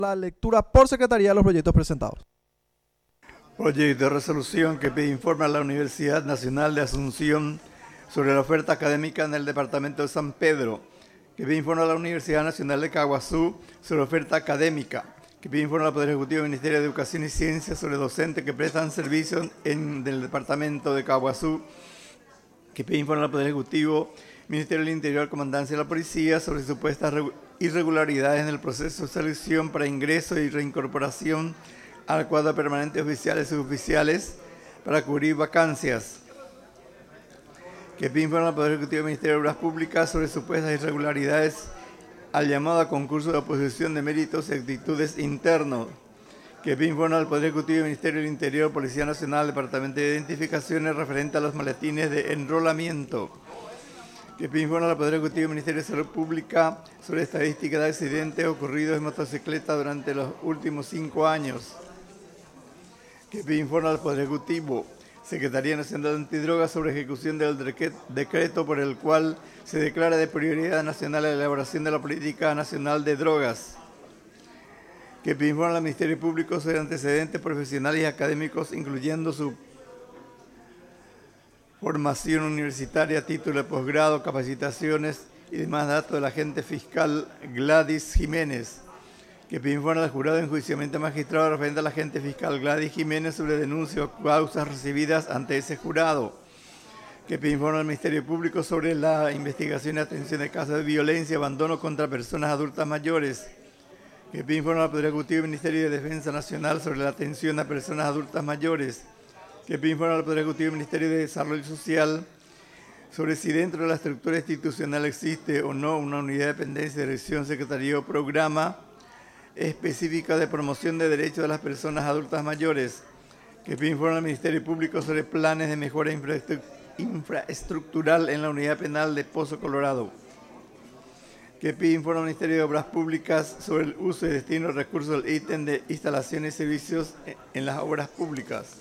La lectura por secretaría de los proyectos presentados. Proyecto de resolución que pide informe a la Universidad Nacional de Asunción sobre la oferta académica en el departamento de San Pedro, que pide informe a la Universidad Nacional de Caguazú sobre la oferta académica, que pide informe al Poder Ejecutivo del Ministerio de Educación y Ciencia sobre docentes que prestan servicios del departamento de Caguazú, que pide informe al Poder Ejecutivo, Ministerio del Interior, Comandancia de la Policía sobre supuestas irregularidades en el proceso de selección para ingreso y reincorporación al cuadro permanente de oficiales y suboficiales para cubrir vacancias. Que pide informe al Poder Ejecutivo del Ministerio de Obras Públicas sobre supuestas irregularidades al llamado a concurso de oposición de méritos y actitudes internos. Que pide informe al Poder Ejecutivo del Ministerio del Interior, Policía Nacional, Departamento de Identificaciones referente a los maletines de enrolamiento. Que pide informe al Poder Ejecutivo del Ministerio de Salud Pública sobre estadísticas de accidentes ocurridos en motocicleta durante los últimos 5 años. Que pide informe al Poder Ejecutivo, Secretaría Nacional de Antidrogas sobre ejecución del decreto por el cual se declara de prioridad nacional la elaboración de la Política Nacional de Drogas. Que pide informe al Ministerio Público sobre antecedentes profesionales y académicos, incluyendo su formación universitaria, título de posgrado, capacitaciones y demás datos de la agente fiscal Gladys Jiménez. Que pide informe al jurado de enjuiciamiento magistrado referente a la agente fiscal Gladys Jiménez sobre denuncias o causas recibidas ante ese jurado. Que pide informe al Ministerio Público sobre la investigación y atención de casos de violencia y abandono contra personas adultas mayores. Que pide informe al Poder Ejecutivo del Ministerio de Defensa Nacional sobre la atención a personas adultas mayores. Que pide informe al Poder Ejecutivo del Ministerio de Desarrollo Social sobre si dentro de la estructura institucional existe o no una unidad de dependencia, dirección, secretaría o programa específica de promoción de derechos de las personas adultas mayores. Que pide informe al Ministerio Público sobre planes de mejora infraestructural en la unidad penal de Pozo Colorado. Que pide informe al Ministerio de Obras Públicas sobre el uso y destino de recursos del ítem de instalaciones y servicios en las obras públicas.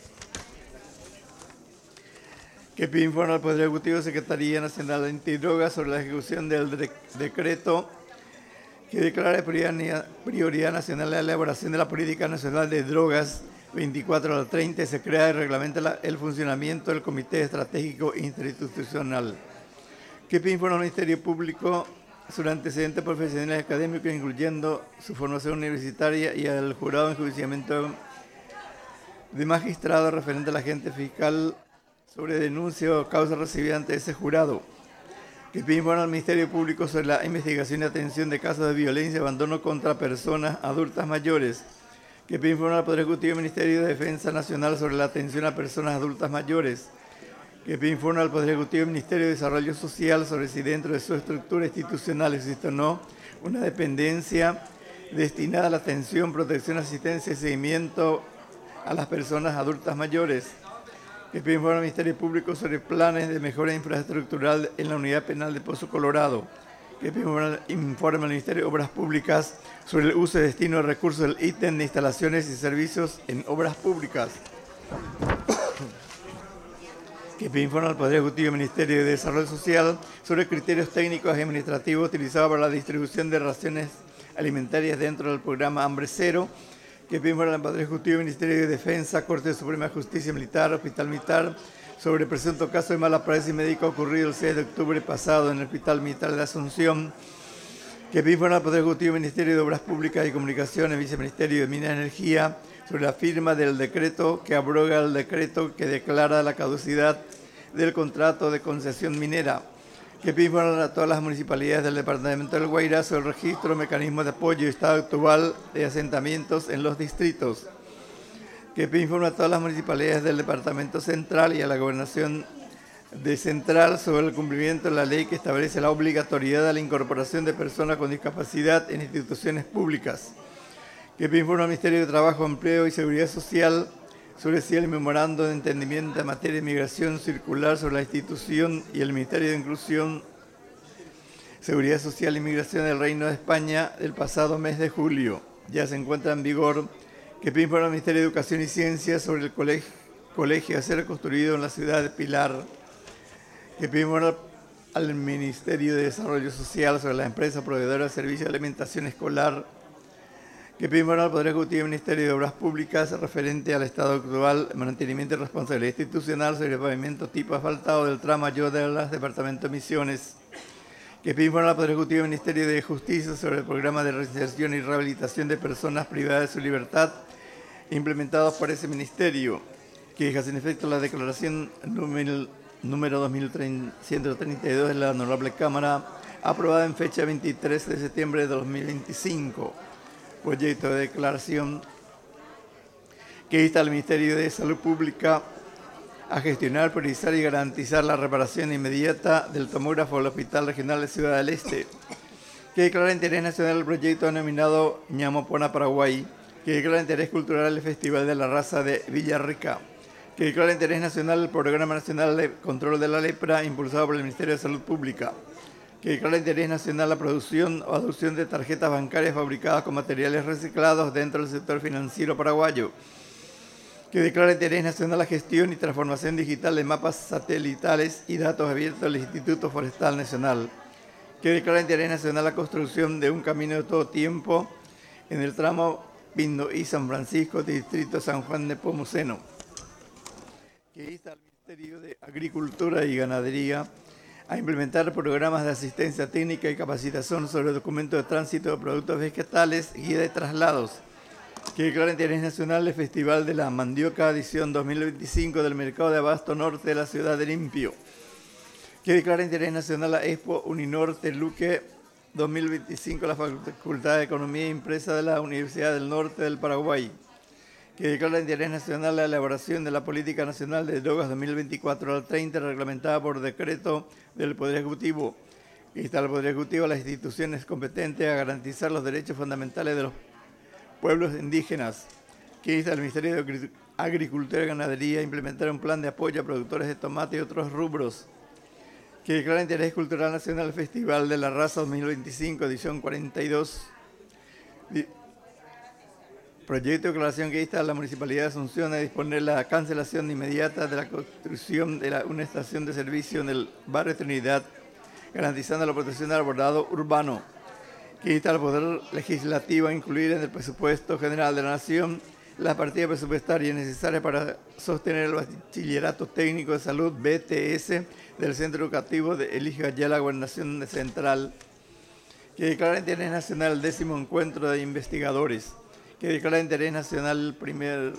Que pide informe al Poder Ejecutivo, Secretaría Nacional de Antidrogas sobre la ejecución del decreto que declara prioridad nacional la elaboración de la Política Nacional de Drogas 24/30 y se crea y reglamenta el funcionamiento del Comité Estratégico Interinstitucional. Que pide informe al Ministerio Público sobre antecedentes profesionales y académicos, incluyendo su formación universitaria, y al jurado de enjuiciamiento de magistrado referente a la agente fiscal sobre denuncia o causa recibida ante ese jurado. Que pide informe al Ministerio Público sobre la investigación y atención de casos de violencia y abandono contra personas adultas mayores. Que pide informe al Poder Ejecutivo del Ministerio de Defensa Nacional sobre la atención a personas adultas mayores. Que pide informe al Poder Ejecutivo del Ministerio de Desarrollo Social sobre si dentro de su estructura institucional existe o no una dependencia destinada a la atención, protección, asistencia y seguimiento a las personas adultas mayores. Que pide informe al Ministerio Público sobre planes de mejora infraestructural en la unidad penal de Pozo Colorado. Que pide informe al Ministerio de Obras Públicas sobre el uso y destino de recursos del ítem de instalaciones y servicios en obras públicas. Que pide informe al Poder Ejecutivo del Ministerio de Desarrollo Social sobre criterios técnicos y administrativos utilizados para la distribución de raciones alimentarias dentro del programa Hambre Cero. Que pide informe al Poder Ejecutivo del Ministerio de Defensa, Corte Suprema de Justicia Militar, Hospital Militar, sobre presunto caso de mala praxis médica ocurrido el 6 de octubre pasado en el Hospital Militar de Asunción. Que pide informe al Poder Ejecutivo del Ministerio de Obras Públicas y Comunicaciones, Viceministerio de Minas y Energía, sobre la firma del decreto que abroga el decreto que declara la caducidad del contrato de concesión minera. Que pide informar a todas las municipalidades del departamento del Guairá sobre el registro, mecanismo de apoyo y estado actual de asentamientos en los distritos. Que pide informar a todas las municipalidades del departamento central y a la gobernación de Central sobre el cumplimiento de la ley que establece la obligatoriedad de la incorporación de personas con discapacidad en instituciones públicas. Que pide informar al Ministerio de Trabajo, Empleo y Seguridad Social sobre si el memorando de entendimiento en materia de migración circular sobre la institución y el Ministerio de Inclusión, Seguridad Social y Migración del Reino de España del pasado mes de julio ya se encuentra en vigor. Que pide informe al Ministerio de Educación y Ciencia sobre el colegio a ser construido en la ciudad de Pilar. Que pide informe al Ministerio de Desarrollo Social sobre la empresa proveedora de servicios de alimentación escolar que pedimos al Poder Ejecutivo y Ministerio de Obras Públicas referente al estado actual, mantenimiento y responsabilidad institucional sobre el pavimento tipo asfaltado del tramo Ayudas departamento de Misiones, que pedimos al Poder Ejecutivo y Ministerio de Justicia sobre el programa de reinserción y rehabilitación de personas privadas de su libertad implementados por ese ministerio, que deja sin efecto la declaración número 2132 de la Honorable Cámara, aprobada en fecha 23 de septiembre de 2025. Proyecto de declaración que insta al Ministerio de Salud Pública a gestionar, priorizar y garantizar la reparación inmediata del tomógrafo del Hospital Regional de Ciudad del Este, que declara interés nacional el proyecto denominado Ñamopona Paraguay, que declara interés cultural el Festival de la Raza de Villarrica, que declara interés nacional el Programa Nacional de Control de la Lepra impulsado por el Ministerio de Salud Pública, que declara interés nacional la producción o adopción de tarjetas bancarias fabricadas con materiales reciclados dentro del sector financiero paraguayo, que declara interés nacional la gestión y transformación digital de mapas satelitales y datos abiertos del Instituto Forestal Nacional, que declara interés nacional la construcción de un camino de todo tiempo en el tramo Pindo y San Francisco, distrito San Juan de Nepomuceno, que insta al Ministerio de Agricultura y Ganadería a implementar programas de asistencia técnica y capacitación sobre documentos de tránsito de productos vegetales y de traslados, que declara interés nacional el Festival de la Mandioca edición 2025 del Mercado de Abasto Norte de la ciudad de Limpio, que declara interés nacional la Expo Uninorte Luque 2025 la Facultad de Economía e Empresa de la Universidad del Norte del Paraguay, que declara interés nacional la elaboración de la Política Nacional de Drogas 2024 al 30, reglamentada por decreto del Poder Ejecutivo, que insta al Poder Ejecutivo a las instituciones competentes a garantizar los derechos fundamentales de los pueblos indígenas, que insta al Ministerio de Agricultura y Ganadería a implementar un plan de apoyo a productores de tomate y otros rubros, que declara interés cultural nacional el Festival de la Raza 2025, edición 42, proyecto de declaración que insta a la Municipalidad de Asunción a disponer la cancelación inmediata de la construcción de una estación de servicio en el barrio Trinidad, garantizando la protección del arbolado urbano, que insta al Poder Legislativo a incluir en el presupuesto general de la Nación las partidas presupuestarias necesarias para sostener el Bachillerato Técnico de Salud BTS del Centro Educativo de Eligio Ayala, Gobernación Central, que declara interés nacional el 10º encuentro de investigadores, que declara interés nacional el primer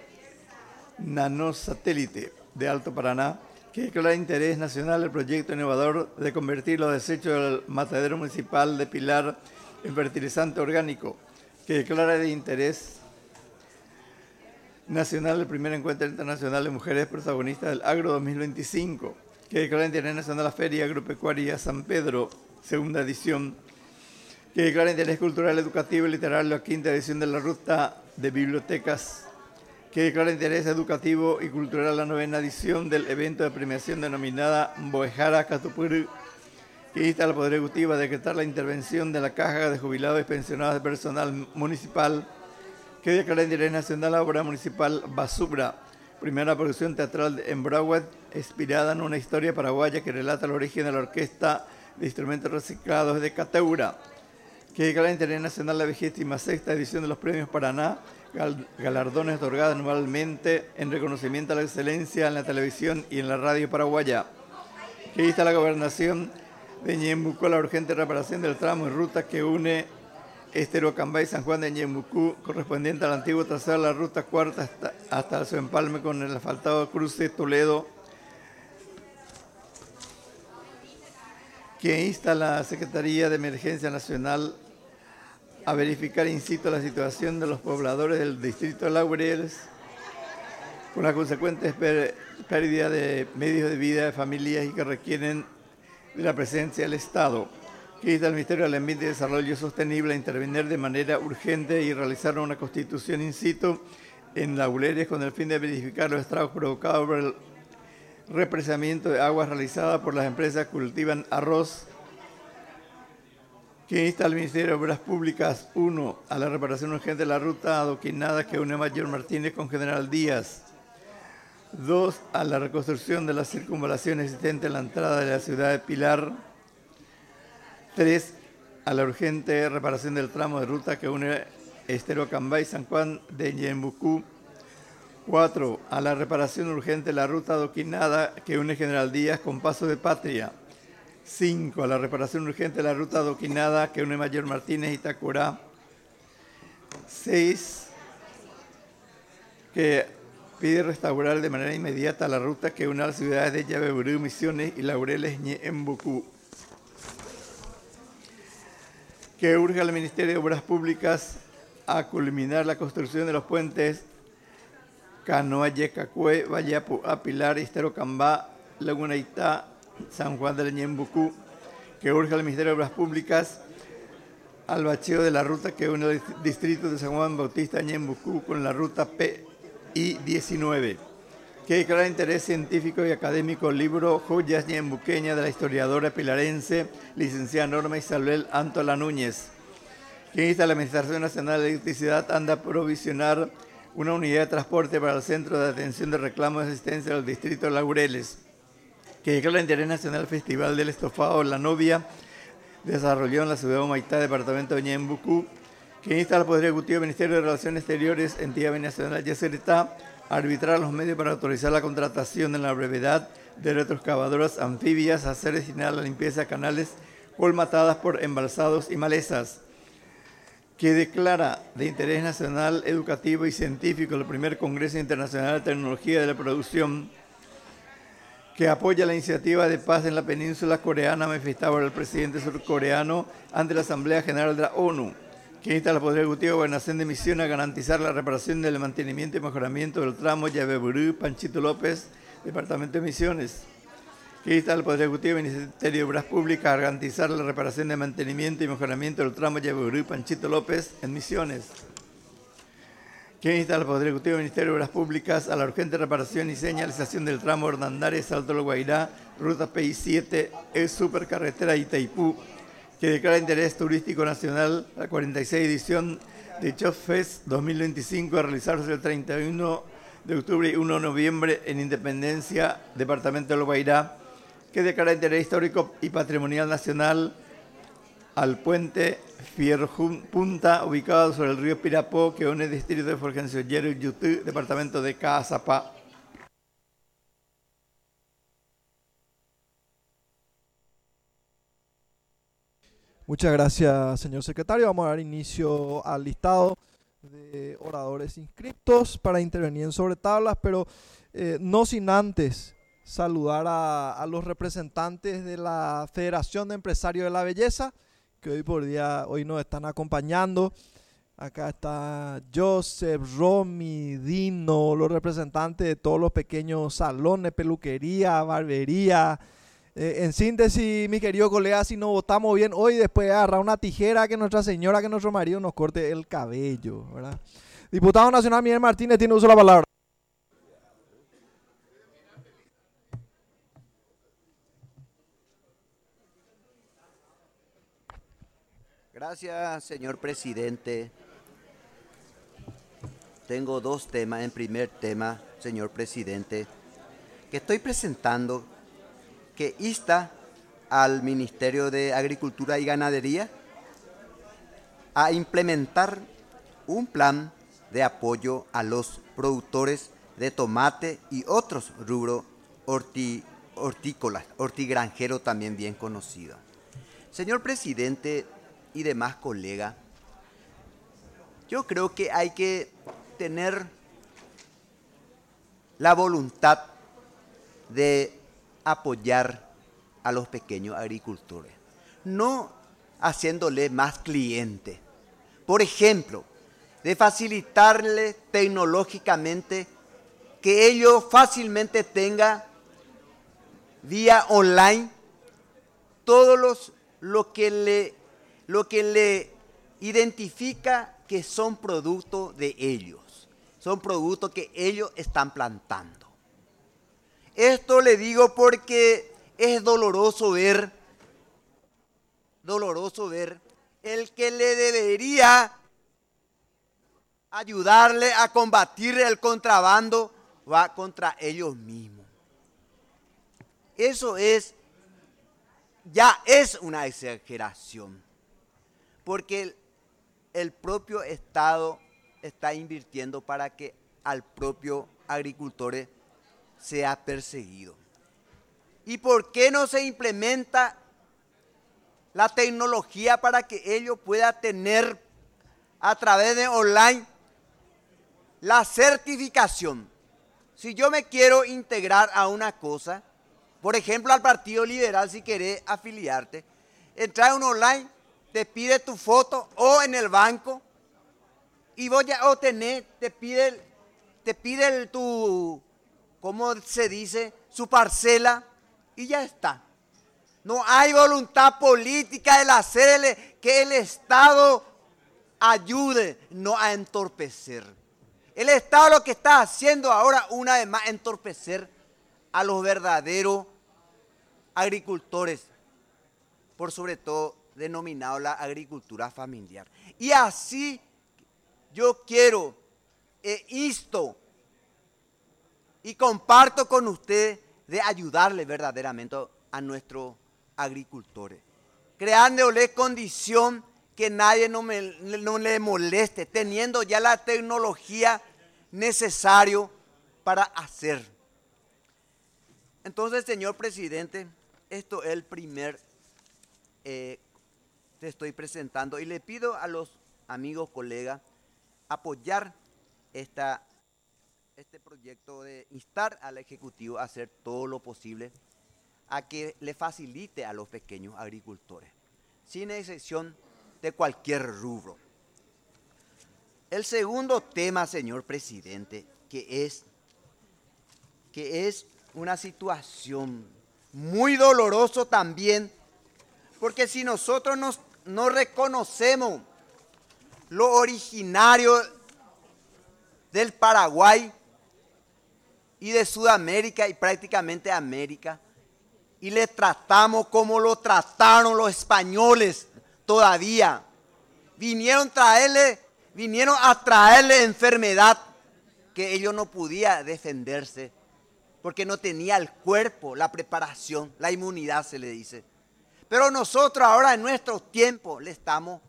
nanosatélite de Alto Paraná, que declara interés nacional el proyecto innovador de convertir los desechos del matadero municipal de Pilar en fertilizante orgánico, que declara de interés nacional el primer encuentro internacional de mujeres protagonistas del Agro 2025, que declara interés nacional la Feria Agropecuaria San Pedro, segunda edición, que declara interés cultural, educativo y literario la quinta edición de la Ruta de Bibliotecas, que declara interés educativo y cultural la 9ª edición del evento de premiación denominada Boejara Catupuru, que insta al Poder Ejecutivo a decretar la intervención de la Caja de Jubilados y Pensionados de Personal Municipal, que declara interés nacional la obra municipal Basubra, primera producción teatral en Broadway, inspirada en una historia paraguaya que relata el origen de la orquesta de instrumentos reciclados de Cateura, que declara interés nacional la 26ª edición de los Premios Paraná, galardones otorgados anualmente en reconocimiento a la excelencia en la televisión y en la radio paraguaya, que insta a la Gobernación de Ñembucú a la urgente reparación del tramo y ruta que une Esteroacambay y San Juan de Ñembucú, correspondiente al antiguo trazado de la ruta cuarta hasta su empalme con el asfaltado cruce Toledo, que insta a la Secretaría de Emergencia Nacional a verificar in situ la situación de los pobladores del distrito de Laureles, con la consecuente pérdida de medios de vida de familias y que requieren de la presencia del Estado, que insta al Ministerio del Ambiente y Desarrollo Sostenible a intervenir de manera urgente y realizar una constitución in situ en Laureles con el fin de verificar los estragos provocados por el represamiento de aguas realizada por las empresas que cultivan arroz, que insta al Ministerio de Obras Públicas 1 a la reparación urgente de la ruta adoquinada que une Mayor Martínez con General Díaz, 2 a la reconstrucción de la circunvalación existente en la entrada de la ciudad de Pilar, 3 a la urgente reparación del tramo de ruta que une Estero Cambay, San Juan de Ñembucú. 4. A la reparación urgente de la ruta adoquinada que une General Díaz con Paso de Patria. 5. A la reparación urgente de la ruta adoquinada que une Mayor Martínez y Itacurá. 6. Que pide restaurar de manera inmediata la ruta que une a las ciudades de Yabeburú, Misiones y Laureles, Ñembucú. Que urge al Ministerio de Obras Públicas a culminar la construcción de los puentes Canoa, Yecacue, Vallapu, Apilar, Estero Cambá, Laguna Itá, San Juan del Ñembucú. Que urge al Ministerio de Obras Públicas al bacheo de la ruta que une el distrito de San Juan Bautista Ñembucú con la ruta PI-19. Que declara interés científico y académico el libro Joyas Ñembuqueñas de la historiadora pilarense, licenciada Norma Isabel Antola Núñez. Que insta a la Administración Nacional de Electricidad a provisionar una unidad de transporte para el Centro de Atención de Reclamos de Asistencia del Distrito de Laureles. Que declara interés nacional el Festival del Estofado La Novia, desarrollado en la ciudad de Humaitá, departamento de Ñembucú. Que insta al Poder Ejecutivo del Ministerio de Relaciones Exteriores, entidad binacional Yacyretá, a arbitrar los medios para autorizar la contratación en la brevedad de retroexcavadoras anfibias a ser destinadas a la limpieza de canales colmatadas por embalsados y malezas. Que declara de interés nacional, educativo y científico el primer Congreso Internacional de Tecnología de la Producción. Que apoya la iniciativa de paz en la península coreana manifestada por el presidente surcoreano ante la Asamblea General de la ONU. Que insta al Poder Ejecutivo de Gobernación de Misiones a garantizar la reparación del mantenimiento y mejoramiento del tramo Yabeburú, Panchito López, departamento de Misiones. Que insta al Poder Ejecutivo y Ministerio de Obras Públicas a garantizar la reparación de mantenimiento y mejoramiento del tramo Yabeburú, Panchito López, en Misiones. Que insta al Poder Ejecutivo y Ministerio de Obras Públicas a la urgente reparación y señalización del tramo Hernandares, Salto del Guairá, ruta PI-7, es supercarretera Itaipú. Que declara interés turístico nacional la 46 edición de Chop Fest 2025 a realizarse el 31 de octubre y 1 de noviembre en Independencia, departamento del Guairá. Que declara interés histórico y patrimonial nacional al puente Fierro Punta, ubicado sobre el río Pirapó, que une el distrito de Fulgencio Yero y Yutú, departamento de Caazapá. Muchas gracias, señor secretario. Vamos a dar inicio al listado de oradores inscritos para intervenir en sobre tablas, pero no sin antes saludar a los representantes de la Federación de Empresarios de la Belleza, que hoy nos están acompañando. Acá está Joseph, Romy, Dino, los representantes de todos los pequeños salones, peluquería, barbería. En síntesis, mi querido colega, si nos votamos bien hoy, después de agarrar una tijera que Nuestra Señora, que nuestro marido nos corte el cabello, ¿verdad? Diputado Nacional Miguel Martínez tiene uso de la palabra. Gracias, señor presidente. Tengo dos temas. En primer tema, señor presidente, que estoy presentando, que insta al Ministerio de Agricultura y Ganadería a implementar un plan de apoyo a los productores de tomate y otros rubros hortícolas, hortigranjero también bien conocido. Señor presidente y demás colegas, yo creo que hay que tener la voluntad de apoyar a los pequeños agricultores, no haciéndole más cliente. Por ejemplo, de facilitarle tecnológicamente que ellos fácilmente tengan vía online todo lo que le identifica que son productos de ellos, son productos que ellos están plantando. Esto le digo porque es doloroso ver el que le debería ayudarle a combatir el contrabando va contra ellos mismos. Eso ya es una exageración, porque el propio Estado está invirtiendo para que al propio agricultor sea perseguido. ¿Y por qué no se implementa la tecnología para que ello pueda tener a través de online la certificación? Si yo me quiero integrar a una cosa, por ejemplo al Partido Liberal, si querés afiliarte, entras en un online, te pide tu foto o en el banco y vos ya obtenés, te pide tu, ¿cómo se dice? Su parcela y ya está. No hay voluntad política de hacerle que el Estado ayude, no a entorpecer. El Estado lo que está haciendo ahora, una vez más, entorpecer a los verdaderos agricultores, por sobre todo denominado la agricultura familiar. Y así yo quiero, insto y comparto con ustedes de ayudarle verdaderamente a nuestros agricultores, creándole condición que nadie no le moleste, teniendo ya la tecnología necesaria para hacer. Entonces, señor presidente, esto es el primer te estoy presentando y le pido a los amigos, colegas, apoyar este proyecto de instar al Ejecutivo a hacer todo lo posible a que le facilite a los pequeños agricultores, sin excepción de cualquier rubro. El segundo tema, señor presidente, que es una situación muy dolorosa también, porque si nosotros no reconocemos lo originario del Paraguay y de Sudamérica y prácticamente América, y le tratamos como lo trataron los españoles todavía, vinieron a traerle enfermedad que ellos no podían defenderse, porque no tenía el cuerpo, la preparación, la inmunidad se le dice. Pero nosotros ahora en nuestro tiempo le estamos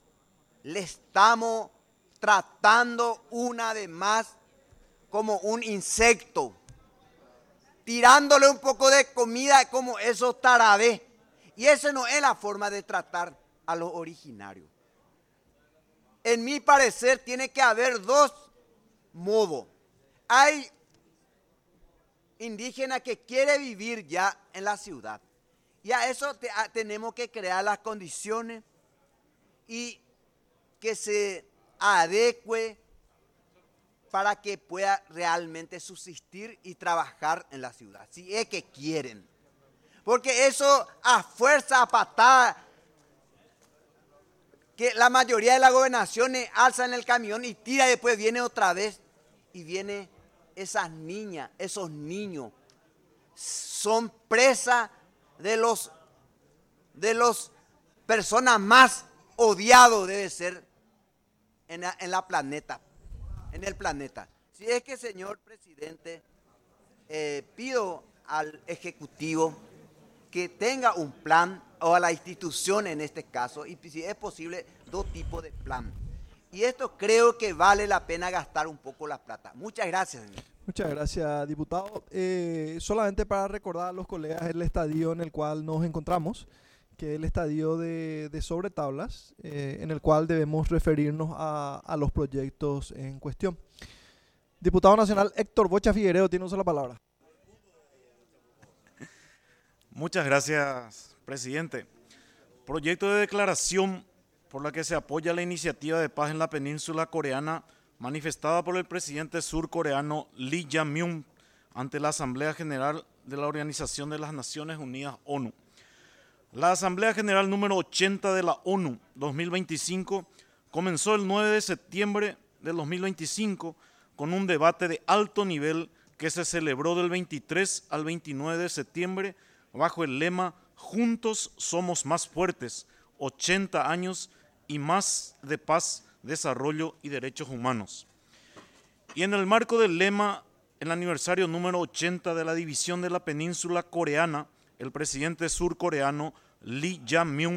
tratando una vez más como un insecto, tirándole un poco de comida como esos tarabés. Y esa no es la forma de tratar a los originarios. En mi parecer tiene que haber dos modos. Hay indígena que quiere vivir ya en la ciudad. Y a eso tenemos que crear las condiciones y que se adecue para que pueda realmente subsistir y trabajar en la ciudad, si es que quieren. Porque eso a fuerza, a patada, que la mayoría de las gobernaciones alzan el camión y tira y después viene otra vez y viene esas niñas, esos niños, son presa de los personas más odiados debe ser en el planeta. Si es que, señor presidente, pido al Ejecutivo que tenga un plan, o a la institución en este caso, y si es posible, dos tipos de plan. Y esto creo que vale la pena gastar un poco la plata. Muchas gracias, señor. Muchas gracias, diputado. Solamente para recordar a los colegas el estadio en el cual nos encontramos, que es el estadio de Sobre Tablas, en el cual debemos referirnos a los proyectos en cuestión. Diputado nacional Héctor Bocha Figueiredo tiene uso la palabra. Muchas gracias, presidente. Proyecto de declaración por la que se apoya la iniciativa de paz en la península coreana manifestada por el presidente surcoreano Lee Jae-myung ante la Asamblea General de la Organización de las Naciones Unidas, ONU. La Asamblea General número 80 de la ONU 2025 comenzó el 9 de septiembre del 2025 con un debate de alto nivel que se celebró del 23 al 29 de septiembre bajo el lema Juntos somos más fuertes, 80 años y más de paz, desarrollo y derechos humanos. Y en el marco del lema, el aniversario número 80 de la división de la península coreana, el presidente surcoreano Lee Jae-myung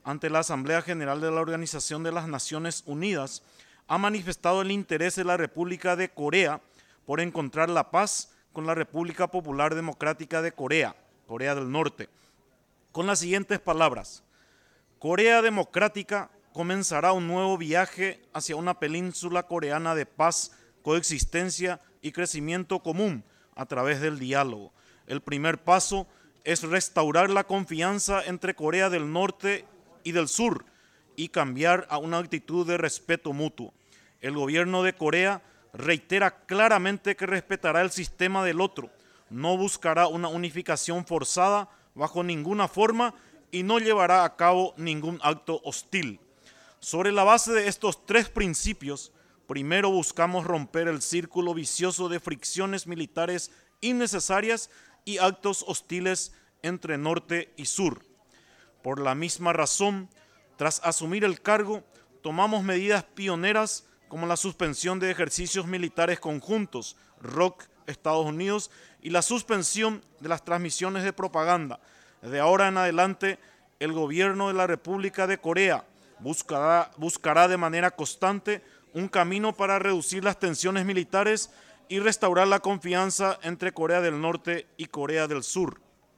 ante la Asamblea General de la Organización de las Naciones Unidas, ha manifestado el interés de la República de Corea por encontrar la paz con la República Popular Democrática de Corea, Corea del Norte, con las siguientes palabras: Corea Democrática comenzará un nuevo viaje hacia una península coreana de paz, coexistencia y crecimiento común a través del diálogo. El primer paso es restaurar la confianza entre Corea del Norte y del Sur y cambiar a una actitud de respeto mutuo. El gobierno de Corea reitera claramente que respetará el sistema del otro, no buscará una unificación forzada bajo ninguna forma y no llevará a cabo ningún acto hostil. Sobre la base de estos tres principios, primero buscamos romper el círculo vicioso de fricciones militares innecesarias y actos hostiles entre norte y sur. Por la misma razón, tras asumir el cargo, tomamos medidas pioneras como la suspensión de ejercicios militares conjuntos, ROK, Estados Unidos, y la suspensión de las transmisiones de propaganda. De ahora en adelante, el gobierno de la República de Corea buscará de manera constante un camino para reducir las tensiones militares y restaurar la confianza entre Corea del Norte y Corea del Sur.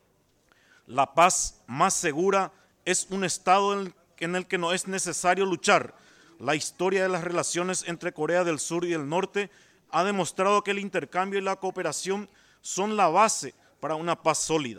La paz más segura es un estado en el que no es necesario luchar. La historia de las relaciones entre Corea del Sur y del Norte ha demostrado que el intercambio y la cooperación son la base para una paz sólida.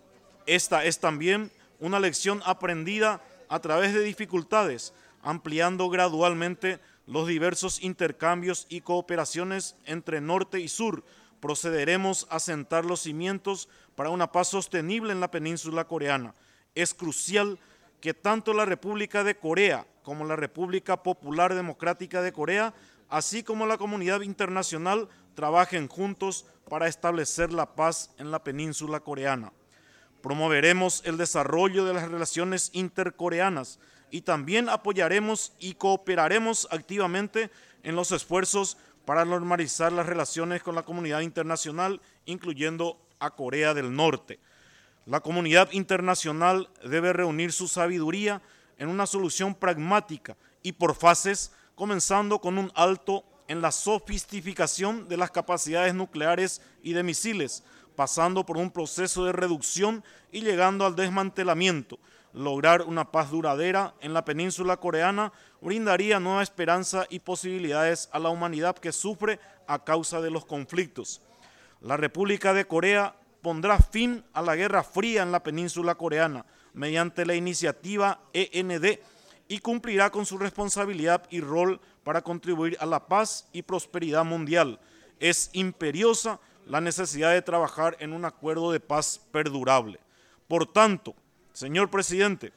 Esta es también una lección aprendida a través de dificultades, ampliando gradualmente los diversos intercambios y cooperaciones entre norte y sur. Procederemos a sentar los cimientos para una paz sostenible en la península coreana. Es crucial que tanto la República de Corea como la República Popular Democrática de Corea, así como la comunidad internacional, trabajen juntos para establecer la paz en la península coreana. Promoveremos el desarrollo de las relaciones intercoreanas y también apoyaremos y cooperaremos activamente en los esfuerzos para normalizar las relaciones con la comunidad internacional, incluyendo a Corea del Norte. La comunidad internacional debe reunir su sabiduría en una solución pragmática y por fases, comenzando con un alto en la sofisticación de las capacidades nucleares y de misiles, pasando por un proceso de reducción y llegando al desmantelamiento. Lograr una paz duradera en la península coreana brindaría nueva esperanza y posibilidades a la humanidad que sufre a causa de los conflictos. La República de Corea pondrá fin a la Guerra Fría en la península coreana mediante la iniciativa END y cumplirá con su responsabilidad y rol para contribuir a la paz y prosperidad mundial. Es imperiosa la necesidad de trabajar en un acuerdo de paz perdurable. Por tanto, señor presidente,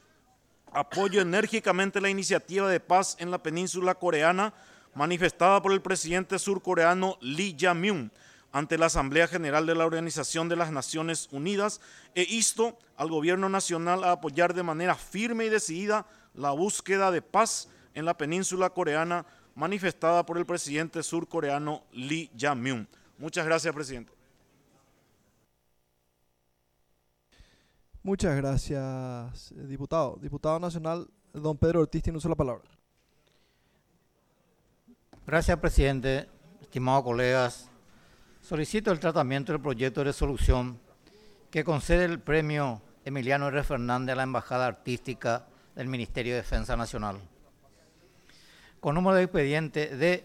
apoyo enérgicamente la iniciativa de paz en la península coreana manifestada por el presidente surcoreano Lee Jae-myung ante la Asamblea General de la Organización de las Naciones Unidas e insto al gobierno nacional a apoyar de manera firme y decidida la búsqueda de paz en la península coreana manifestada por el presidente surcoreano Lee Jae-myung. Muchas gracias, presidente. Muchas gracias, diputado. Diputado nacional, don Pedro Ortiz, tiene uso la palabra. Gracias, presidente. Estimados colegas, solicito el tratamiento del proyecto de resolución que concede el premio Emiliano R. Fernández a la Embajada Artística del Ministerio de Defensa Nacional, con número de expediente de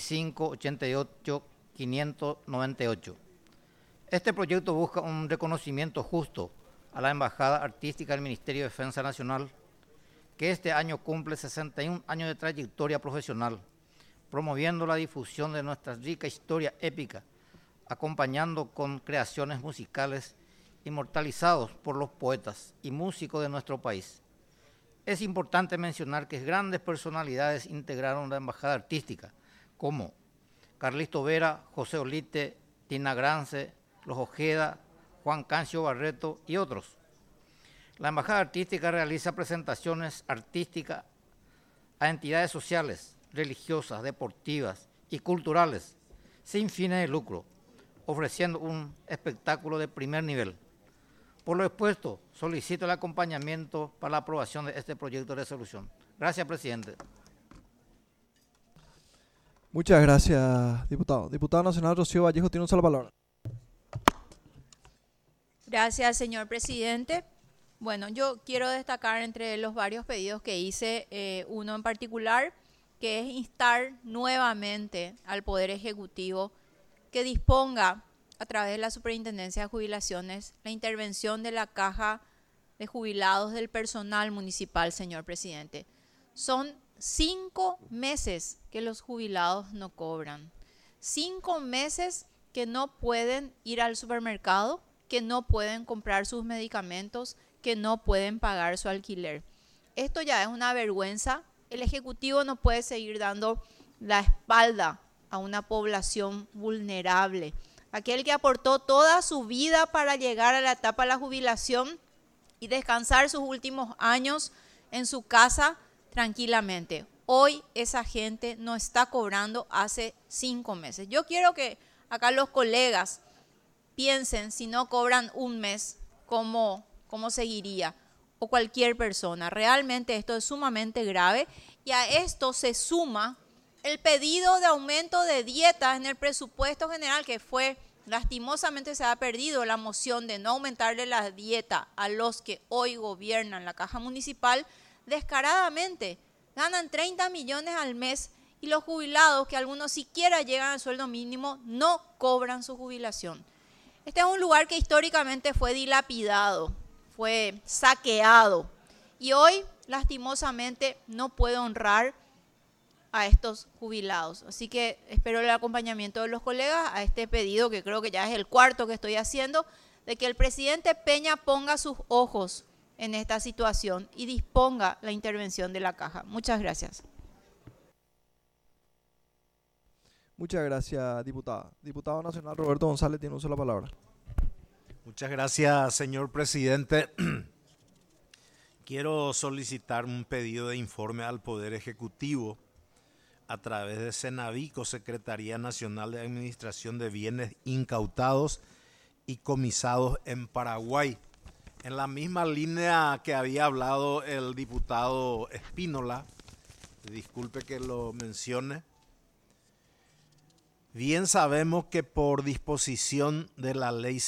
2588-598. Este proyecto busca un reconocimiento justo a la Embajada Artística del Ministerio de Defensa Nacional, que este año cumple 61 años de trayectoria profesional, promoviendo la difusión de nuestra rica historia épica, acompañando con creaciones musicales inmortalizados por los poetas y músicos de nuestro país. Es importante mencionar que grandes personalidades integraron la Embajada Artística, como Carlito Vera, José Olite, Tina Grance, Los Ojeda, Juan Cancio Barreto y otros. La Embajada Artística realiza presentaciones artísticas a entidades sociales, religiosas, deportivas y culturales, sin fines de lucro, ofreciendo un espectáculo de primer nivel. Por lo expuesto, solicito el acompañamiento para la aprobación de este proyecto de resolución. Gracias, presidente. Muchas gracias, diputado. Diputada nacional Rocío Vallejo tiene un solo palabra. Gracias, señor presidente. Bueno, yo quiero destacar entre los varios pedidos que hice uno en particular, que es instar nuevamente al Poder Ejecutivo que disponga a través de la Superintendencia de Jubilaciones la intervención de la Caja de Jubilados del personal municipal, señor presidente. Son 5 meses que los jubilados no cobran, 5 meses que no pueden ir al supermercado, que no pueden comprar sus medicamentos, que no pueden pagar su alquiler. Esto ya es una vergüenza. El Ejecutivo no puede seguir dando la espalda a una población vulnerable. Aquel que aportó toda su vida para llegar a la etapa de la jubilación y descansar sus últimos años en su casa tranquilamente. Hoy esa gente no está cobrando hace 5 meses. Yo quiero que acá los colegas piensen, si no cobran un mes, cómo seguiría, o cualquier persona. Realmente esto es sumamente grave y a esto se suma el pedido de aumento de dietas en el presupuesto general, que fue, lastimosamente se ha perdido la moción de no aumentarle la dieta a los que hoy gobiernan la caja municipal. Descaradamente ganan 30 millones al mes y los jubilados, que algunos siquiera llegan al sueldo mínimo, no cobran su jubilación. Este es un lugar que históricamente fue dilapidado, fue saqueado y hoy lastimosamente no puede honrar a estos jubilados. Así que espero el acompañamiento de los colegas a este pedido, que creo que ya es el cuarto que estoy haciendo, de que el presidente Peña ponga sus ojos en esta situación y disponga la intervención de la caja. Muchas gracias. Muchas gracias, diputada. Diputado nacional Roberto González tiene uso de la palabra. Muchas gracias, señor presidente. Quiero solicitar un pedido de informe al Poder Ejecutivo a través de Cenavico, Secretaría Nacional de Administración de Bienes Incautados y Comisados en Paraguay. En la misma línea que había hablado el diputado Espínola, disculpe que lo mencione. Bien sabemos que por disposición de la Ley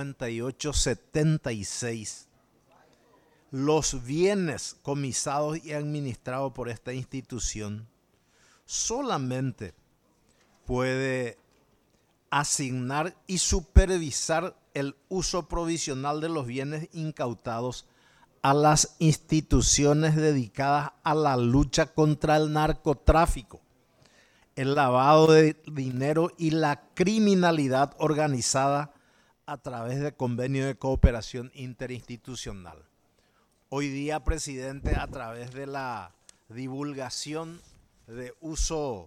5876, los bienes comisados y administrados por esta institución solamente puede asignar y supervisar el uso provisional de los bienes incautados a las instituciones dedicadas a la lucha contra el narcotráfico, el lavado de dinero y la criminalidad organizada a través de convenios de cooperación interinstitucional. Hoy día, presidente, a través de la divulgación de uso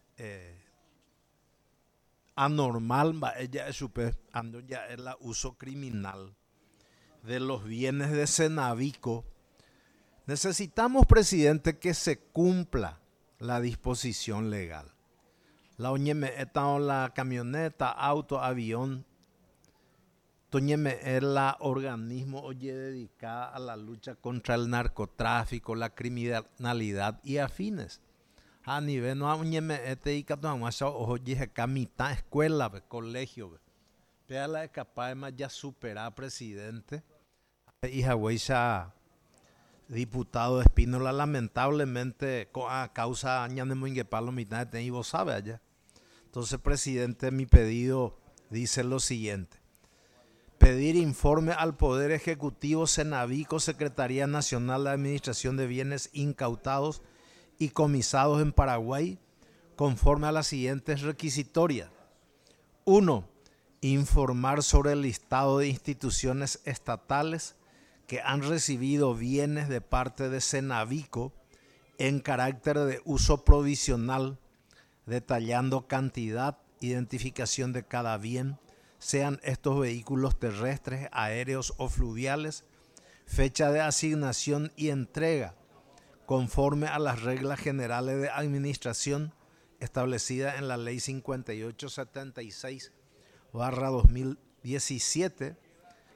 anormal, ella es ya es la uso criminal de los bienes de Cenavico, necesitamos, presidente, que se cumpla la disposición legal. La oñeme está la camioneta, auto, avión, toñeme es la organismo oye dedicada a la lucha contra el narcotráfico, la criminalidad y afines. A nivel no oñeme este y catuamasa oye camita escuela, colegio. Pea la capaz de más ya superar, presidente. Hija hueisa diputado Espínola, lamentablemente a causa añade muy palo mitad de y vos sabe allá. Entonces, presidente, mi pedido dice lo siguiente: pedir informe al Poder Ejecutivo, Cenavico, Secretaría Nacional de Administración de Bienes Incautados y Comisados en Paraguay, conforme a las siguientes requisitorias. 1. Informar sobre el listado de instituciones estatales que han recibido bienes de parte de Cenavico en carácter de uso provisional, detallando cantidad, identificación de cada bien, sean estos vehículos terrestres, aéreos o fluviales, fecha de asignación y entrega, conforme a las reglas generales de administración establecidas en la Ley 5876/2017,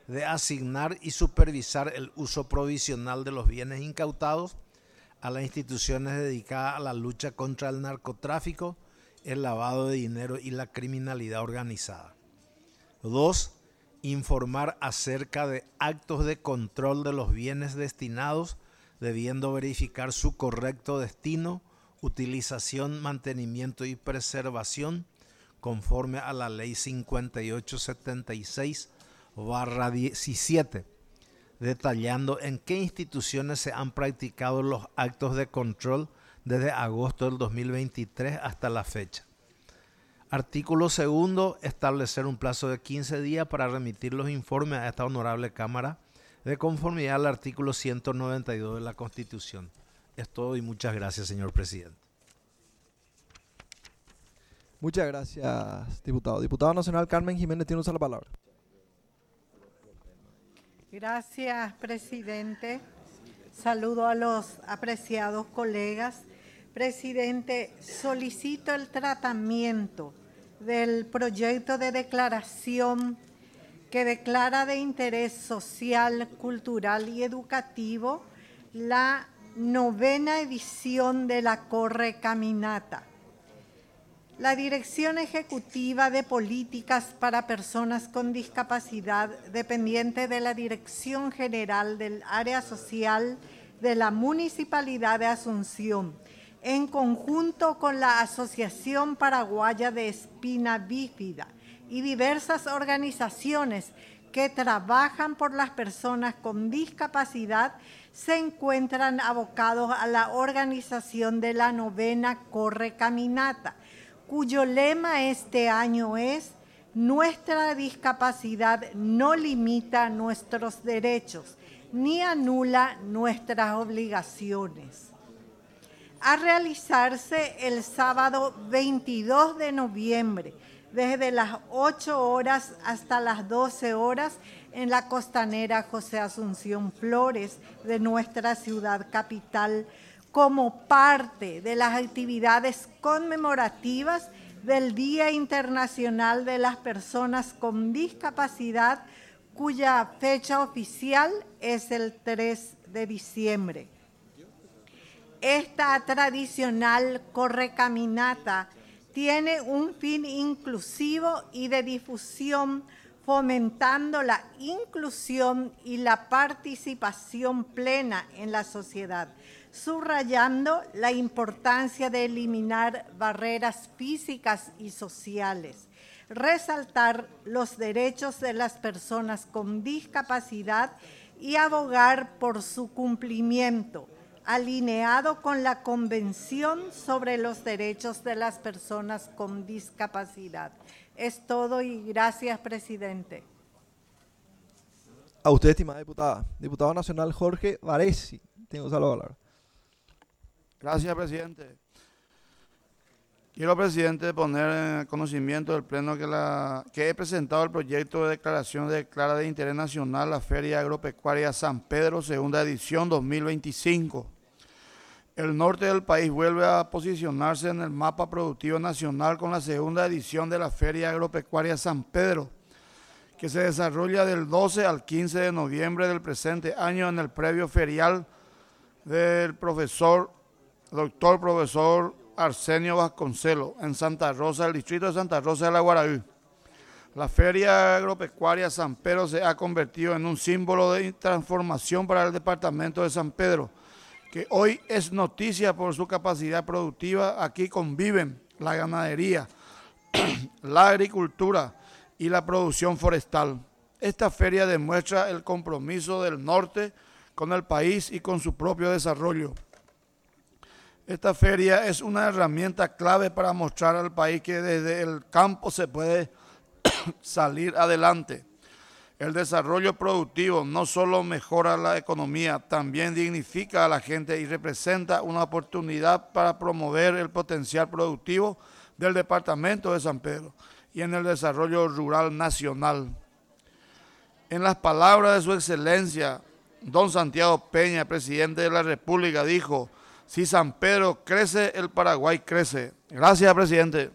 de asignar y supervisar el uso provisional de los bienes incautados a las instituciones dedicadas a la lucha contra el narcotráfico, el lavado de dinero y la criminalidad organizada. 2. Informar acerca de actos de control de los bienes destinados, debiendo verificar su correcto destino, utilización, mantenimiento y preservación, conforme a la Ley 5876/17, detallando en qué instituciones se han practicado los actos de control desde agosto del 2023 hasta la fecha. Artículo 2. Establecer un plazo de 15 días para remitir los informes a esta honorable Cámara de conformidad al artículo 192 de la Constitución. Es todo y muchas gracias, señor presidente. Muchas gracias, diputado. Diputado nacional Carmen Jiménez tiene la palabra. Gracias, presidente. Saludo a los apreciados colegas. Presidente, solicito el tratamiento del proyecto de declaración que declara de interés social, cultural y educativo la 9ª edición de la Corre Caminata. La Dirección Ejecutiva de Políticas para Personas con Discapacidad, dependiente de la Dirección General del Área Social de la Municipalidad de Asunción, en conjunto con la Asociación Paraguaya de Espina Bífida y diversas organizaciones que trabajan por las personas con discapacidad, se encuentran abocados a la organización de la 9ª Corre Caminata, cuyo lema este año es: nuestra discapacidad no limita nuestros derechos ni anula nuestras obligaciones. A realizarse el sábado 22 de noviembre, desde las 8 horas hasta las 12 horas, en la costanera José Asunción Flores de nuestra ciudad capital, como parte de las actividades conmemorativas del Día Internacional de las Personas con Discapacidad, cuya fecha oficial es el 3 de diciembre. Esta tradicional correcaminata tiene un fin inclusivo y de difusión, fomentando la inclusión y la participación plena en la sociedad, subrayando la importancia de eliminar barreras físicas y sociales, resaltar los derechos de las personas con discapacidad y abogar por su cumplimiento, alineado con la Convención sobre los Derechos de las Personas con Discapacidad. Es todo y gracias, presidente. A usted, estimada diputada. Diputado nacional Jorge Varesi, tiene usted la palabra. Gracias, presidente. Quiero, presidente, poner en conocimiento del Pleno que he presentado el proyecto de declaración declara de interés nacional la Feria Agropecuaria San Pedro, segunda edición 2025. El norte del país vuelve a posicionarse en el mapa productivo nacional con la segunda edición de la Feria Agropecuaria San Pedro, que se desarrolla del 12 al 15 de noviembre del presente año en el previo ferial del doctor profesor Arsenio Vasconcelos, en Santa Rosa, el distrito de Santa Rosa de la Guaraí. La Feria Agropecuaria San Pedro se ha convertido en un símbolo de transformación para el departamento de San Pedro, que hoy es noticia por su capacidad productiva. Aquí conviven la ganadería, la agricultura y la producción forestal. Esta feria demuestra el compromiso del norte con el país y con su propio desarrollo. Esta feria es una herramienta clave para mostrar al país que desde el campo se puede salir adelante. El desarrollo productivo no solo mejora la economía, también dignifica a la gente y representa una oportunidad para promover el potencial productivo del departamento de San Pedro y en el desarrollo rural nacional. En las palabras de su excelencia, don Santiago Peña, presidente de la República, dijo: si San Pedro crece, el Paraguay crece. Gracias, presidente.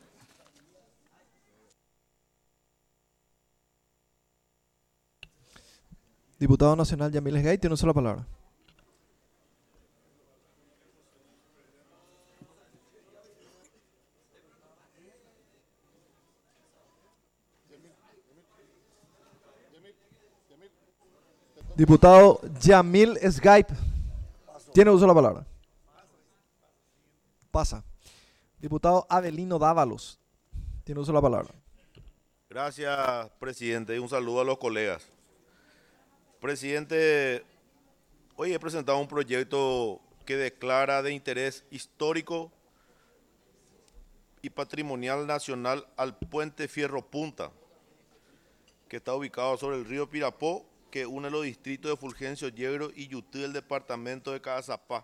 Diputado Nacional Yamil Esgay, tiene uso la palabra. Diputado Yamil Esgay, tiene uso de la palabra. Pasa. Diputado Avelino Dávalos, tiene uso de la palabra. Gracias, presidente, y un saludo a los colegas. Presidente, hoy he presentado un proyecto que declara de interés histórico y patrimonial nacional al puente Fierro Punta, que está ubicado sobre el río Pirapó, que une los distritos de Fulgencio Yegro y Yutí del departamento de Caazapá.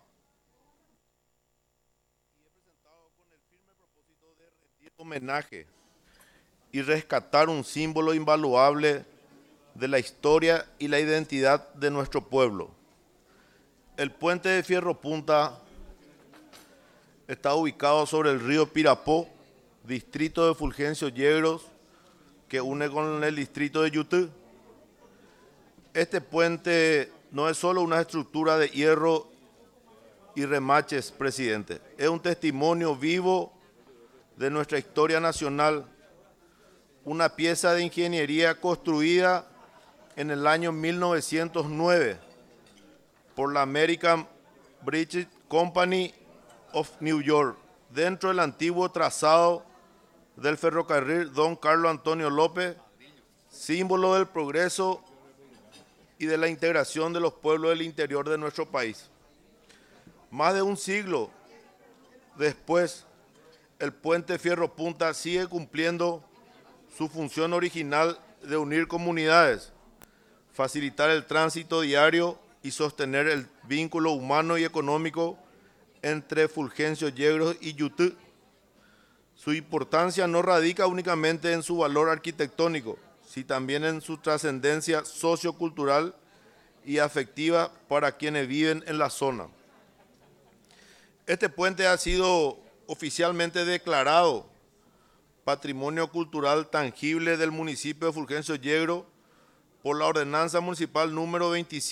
Y he presentado con el firme propósito de rendir homenaje y rescatar un símbolo invaluable de la historia y la identidad de nuestro pueblo. El puente de Fierro Punta está ubicado sobre el río Pirapó, distrito de Fulgencio Yegros, que une con el distrito de Yutí. Este puente no es solo una estructura de hierro y remaches, presidente. Es un testimonio vivo de nuestra historia nacional, una pieza de ingeniería construida en el año 1909 por la American Bridge Company of New York, dentro del antiguo trazado del ferrocarril Don Carlos Antonio López, símbolo del progreso y de la integración de los pueblos del interior de nuestro país. Más de un siglo después, el puente Fierro Punta sigue cumpliendo su función original de unir comunidades, facilitar el tránsito diario y sostener el vínculo humano y económico entre Fulgencio Yegros y Yutí. Su importancia no radica únicamente en su valor arquitectónico, sino también en su trascendencia sociocultural y afectiva para quienes viven en la zona. Este puente ha sido oficialmente declarado Patrimonio Cultural Tangible del municipio de Fulgencio Yegros por la Ordenanza Municipal número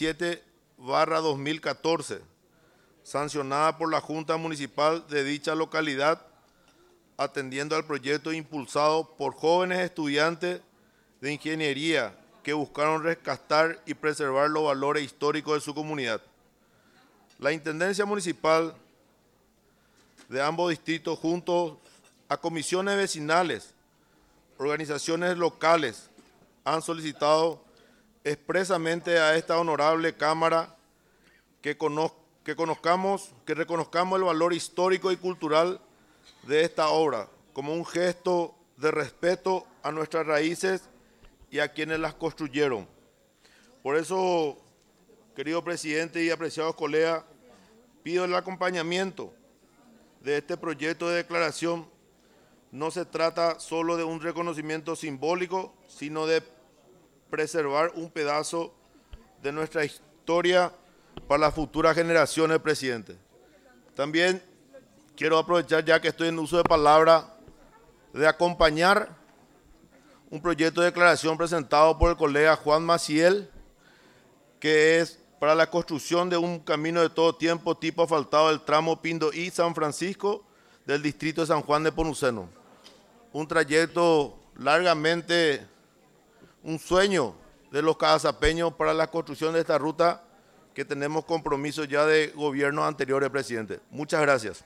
27/2014, sancionada por la Junta Municipal de dicha localidad, atendiendo al proyecto impulsado por jóvenes estudiantes de ingeniería que buscaron rescatar y preservar los valores históricos de su comunidad. La Intendencia Municipal de ambos distritos, junto a comisiones vecinales, organizaciones locales, han solicitado expresamente a esta honorable Cámara que reconozcamos el valor histórico y cultural de esta obra como un gesto de respeto a nuestras raíces y a quienes las construyeron. Por eso, querido presidente y apreciados colegas, pido el acompañamiento de este proyecto de declaración. No se trata solo de un reconocimiento simbólico, sino de preservar un pedazo de nuestra historia para las futuras generaciones, presidente. También quiero aprovechar, ya que estoy en uso de palabra, de acompañar un proyecto de declaración presentado por el colega Juan Maciel, que es para la construcción de un camino de todo tiempo tipo asfaltado del tramo Pindo y San Francisco del distrito de San Juan de Ponuceno. Un trayecto largamente un sueño de los cazapeños para la construcción de esta ruta, que tenemos compromisos ya de gobiernos anteriores, presidente. Muchas gracias.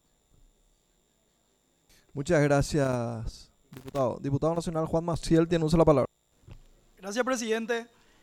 Muchas gracias, diputado. Diputado Nacional Juan Maciel, tiene uso de la palabra. Gracias, presidente.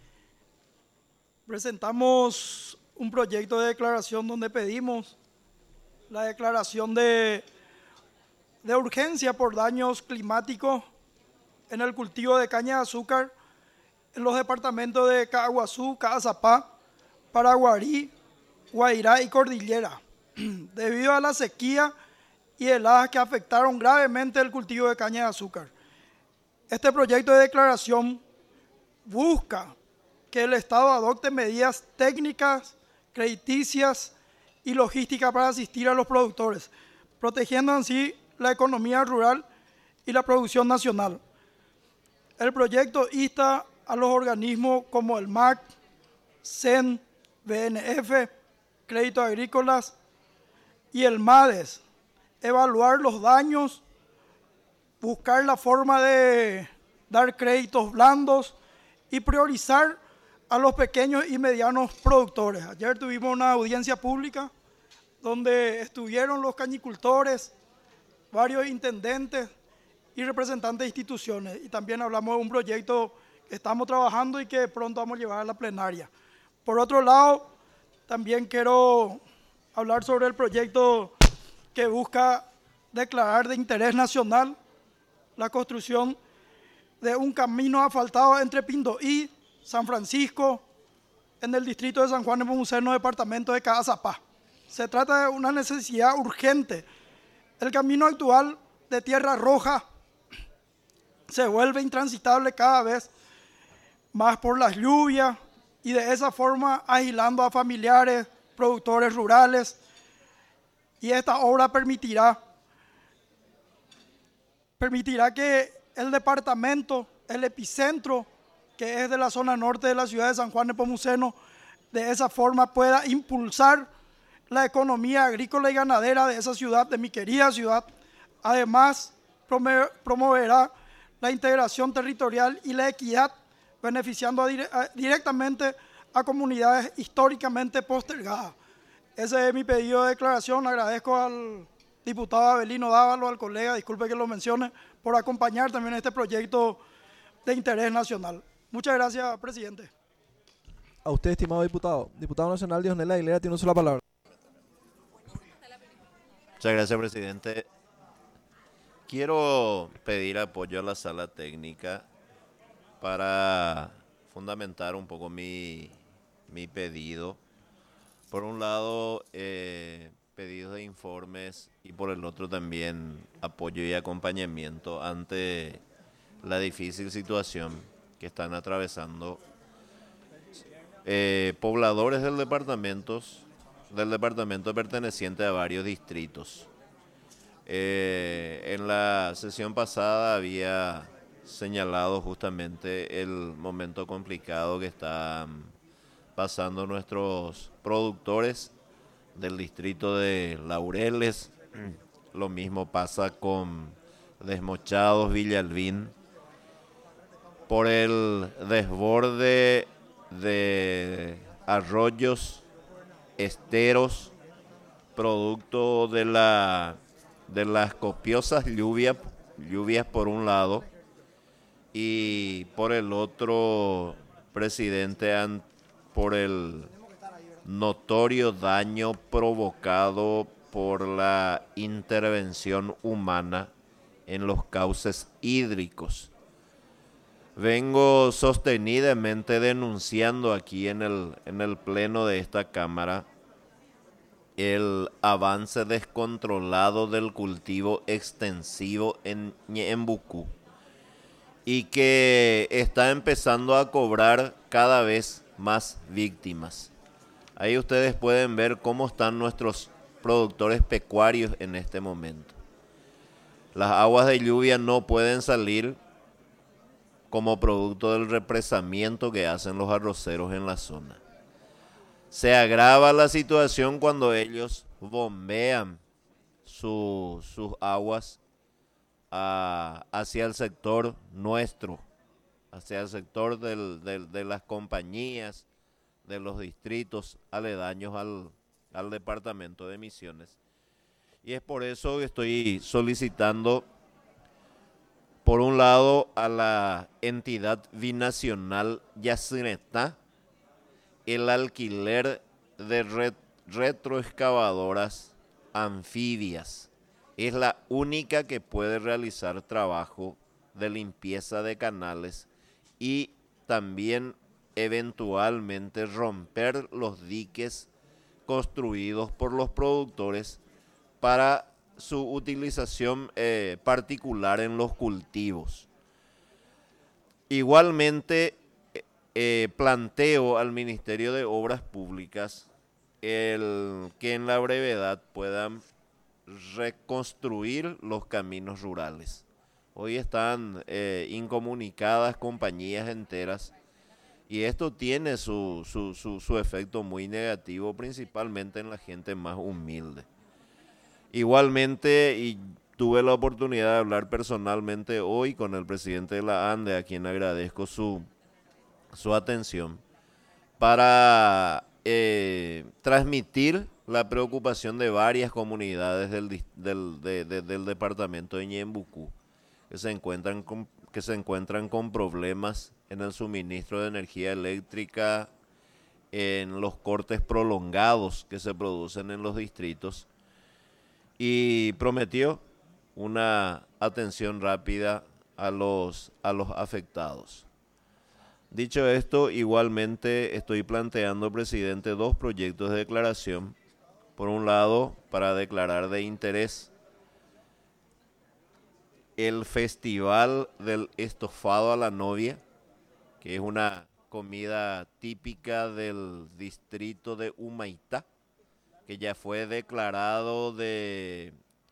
Presentamos un proyecto de declaración donde pedimos la declaración de urgencia por daños climáticos en el cultivo de caña de azúcar en los departamentos de Caaguazú, Caazapá, Paraguarí, Guairá y Cordillera, debido a la sequía y heladas que afectaron gravemente el cultivo de caña de azúcar. Este proyecto de declaración busca que el Estado adopte medidas técnicas, crediticias y logísticas para asistir a los productores, protegiendo así la economía rural y la producción nacional. El proyecto insta a los organismos como el MAC, CEN, BNF, Créditos Agrícolas y el MADES. Evaluar los daños, buscar la forma de dar créditos blandos y priorizar a los pequeños y medianos productores. Ayer tuvimos una audiencia pública donde estuvieron los cañicultores, varios intendentes y representantes de instituciones. Y también hablamos de un proyecto que estamos trabajando y que pronto vamos a llevar a la plenaria. Por otro lado, también quiero hablar sobre el proyecto que busca declarar de interés nacional la construcción de un camino asfaltado entre Pindoí, San Francisco, en el distrito de San Juan de Nepomuceno, departamento de Caazapá. Se trata de una necesidad urgente. El camino actual de Tierra Roja se vuelve intransitable cada vez más por las lluvias y de esa forma agilando a familiares, productores rurales. Y esta obra permitirá que el departamento, el epicentro, que es de la zona norte de la ciudad de San Juan de Nepomuceno, de esa forma pueda impulsar la economía agrícola y ganadera de esa ciudad, de mi querida ciudad. Además, promoverá la integración territorial y la equidad, beneficiando directamente a comunidades históricamente postergadas. Ese es mi pedido de declaración. Agradezco al diputado Abelino Dávalo, al colega, disculpe que lo mencione, por acompañar también este proyecto de interés nacional. Muchas gracias, presidente. A usted, estimado diputado. Diputado nacional Diosnel Aguilera, tiene una sola palabra. Muchas gracias, presidente. Quiero pedir apoyo a la sala técnica para fundamentar un poco mi pedido. Por un lado, pedidos de informes y por el otro también apoyo y acompañamiento ante la difícil situación que están atravesando pobladores del departamento perteneciente a varios distritos. En la sesión pasada había señalado justamente el momento complicado que están pasando nuestros productores del distrito de Laureles. Lo mismo pasa con Desmochados, Villalbín, por el desborde de arroyos, esteros, producto de las copiosas lluvias por un lado y por el otro, presidente, por el notorio daño provocado por la intervención humana en los cauces hídricos. Vengo sostenidamente denunciando aquí en el pleno de esta Cámara el avance descontrolado del cultivo extensivo en Ñembucú y que está empezando a cobrar cada vez más víctimas. Ahí ustedes pueden ver cómo están nuestros productores pecuarios en este momento. Las aguas de lluvia no pueden salir como producto del represamiento que hacen los arroceros en la zona. Se agrava la situación cuando ellos bombean sus aguas hacia el sector nuestro, hacia el sector de las compañías, de los distritos aledaños al departamento de Misiones. Y es por eso que estoy solicitando, por un lado, a la entidad binacional Yacyretá el alquiler de retroexcavadoras anfibias. Es la única que puede realizar trabajo de limpieza de canales y también eventualmente romper los diques construidos por los productores para su utilización particular en los cultivos. Igualmente, planteo al Ministerio de Obras Públicas que en la brevedad puedan reconstruir los caminos rurales. Hoy están incomunicadas compañías enteras Y esto tiene su efecto muy negativo, principalmente en la gente más humilde. Igualmente, y tuve la oportunidad de hablar personalmente hoy con el presidente de la ANDE, a quien agradezco su atención, para transmitir la preocupación de varias comunidades del departamento de Ñembucú, que se encuentran con problemas en el suministro de energía eléctrica, en los cortes prolongados que se producen en los distritos, y prometió una atención rápida a los afectados. Dicho esto, igualmente estoy planteando, presidente, dos proyectos de declaración. Por un lado, para declarar de interés el Festival del Estofado a la Novia, que es una comida típica del distrito de Humaitá, que ya fue declarado de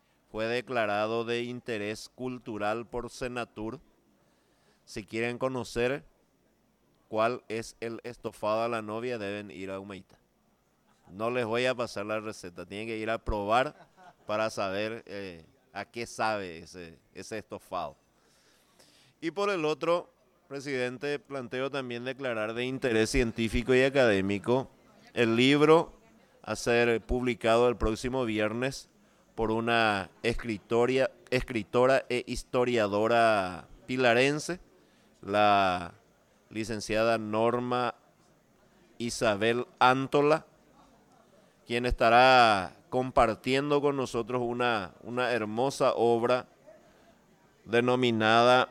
interés cultural por Senatur. Si quieren conocer cuál es el estofado a la novia, deben ir a Humaitá. No les voy a pasar la receta, tienen que ir a probar para saber a qué sabe ese estofado. Y por el otro, presidente, planteo también declarar de interés científico y académico el libro a ser publicado el próximo viernes por una escritora e historiadora pilarense, la licenciada Norma Isabel Antola, quien estará compartiendo con nosotros una hermosa obra denominada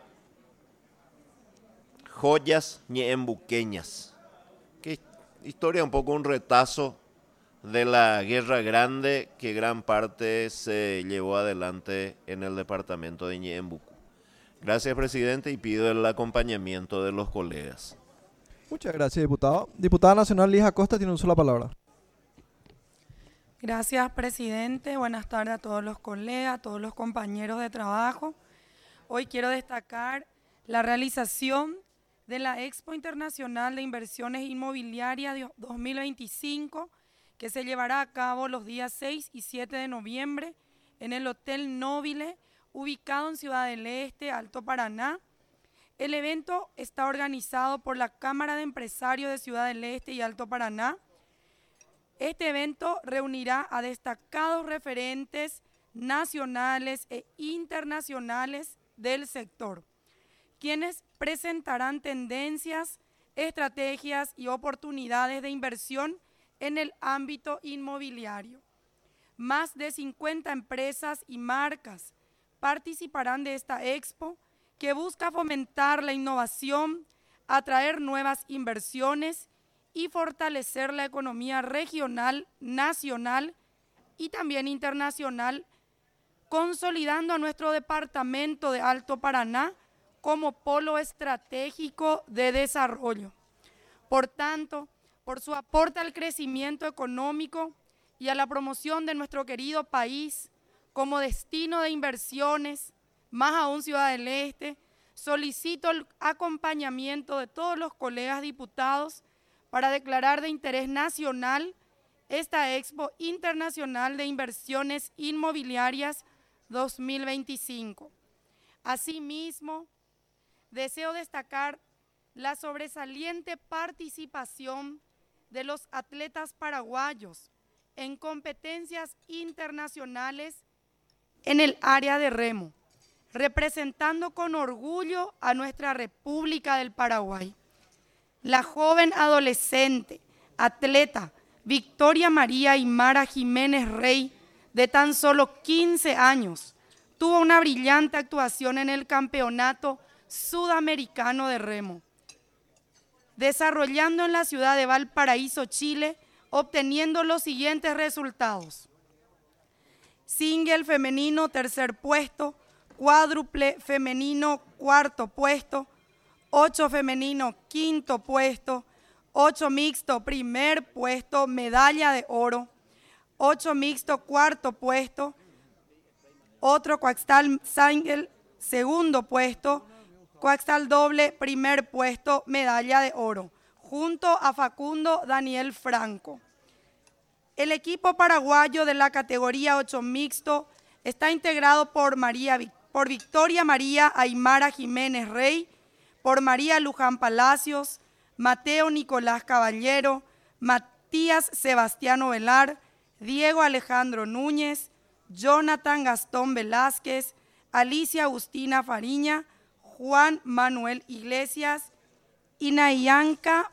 Joyas Ñeembuqueñas, que historia un poco un retazo de la Guerra Grande que gran parte se llevó adelante en el departamento de Ñeembucú. Gracias, presidente, y pido el acompañamiento de los colegas. Muchas gracias, diputado. Diputada nacional Liz Acosta tiene una sola palabra. Gracias, presidente. Buenas tardes a todos los colegas, a todos los compañeros de trabajo. Hoy quiero destacar la realización de la Expo Internacional de Inversiones Inmobiliarias 2025, que se llevará a cabo los días 6 y 7 de noviembre en el Hotel Nobile, ubicado en Ciudad del Este, Alto Paraná. El evento está organizado por la Cámara de Empresarios de Ciudad del Este y Alto Paraná. Este evento reunirá a destacados referentes nacionales e internacionales del sector, quienes presentarán tendencias, estrategias y oportunidades de inversión en el ámbito inmobiliario. Más de 50 empresas y marcas participarán de esta expo, que busca fomentar la innovación, atraer nuevas inversiones y fortalecer la economía regional, nacional y también internacional, consolidando a nuestro departamento de Alto Paraná como polo estratégico de desarrollo. Por tanto, por su aporte al crecimiento económico y a la promoción de nuestro querido país como destino de inversiones, más aún Ciudad del Este, solicito el acompañamiento de todos los colegas diputados para declarar de interés nacional esta Expo Internacional de Inversiones Inmobiliarias 2025. Asimismo, deseo destacar la sobresaliente participación de los atletas paraguayos en competencias internacionales en el área de remo, representando con orgullo a nuestra República del Paraguay. La joven adolescente, atleta Victoria María Aymara Jiménez Rey, de tan solo 15 años, tuvo una brillante actuación en el Campeonato Sudamericano de Remo, desarrollando en la ciudad de Valparaíso, Chile, obteniendo los siguientes resultados: single femenino, 3er puesto; cuádruple femenino, 4º puesto; 8 femenino, 5º puesto; 8 mixto, 1er puesto, medalla de oro; 8 mixto, 4º puesto; otro coaxtal single, 2º puesto; coaxtal doble, 1er puesto, medalla de oro. junto a Facundo Daniel Franco. El equipo paraguayo de la categoría 8 mixto está integrado por Victoria María Aymara Jiménez Rey, por María Luján Palacios, Mateo Nicolás Caballero, Matías Sebastiano Velar, Diego Alejandro Núñez, Jonathan Gastón Velázquez, Alicia Agustina Fariña, Juan Manuel Iglesias y Nayanka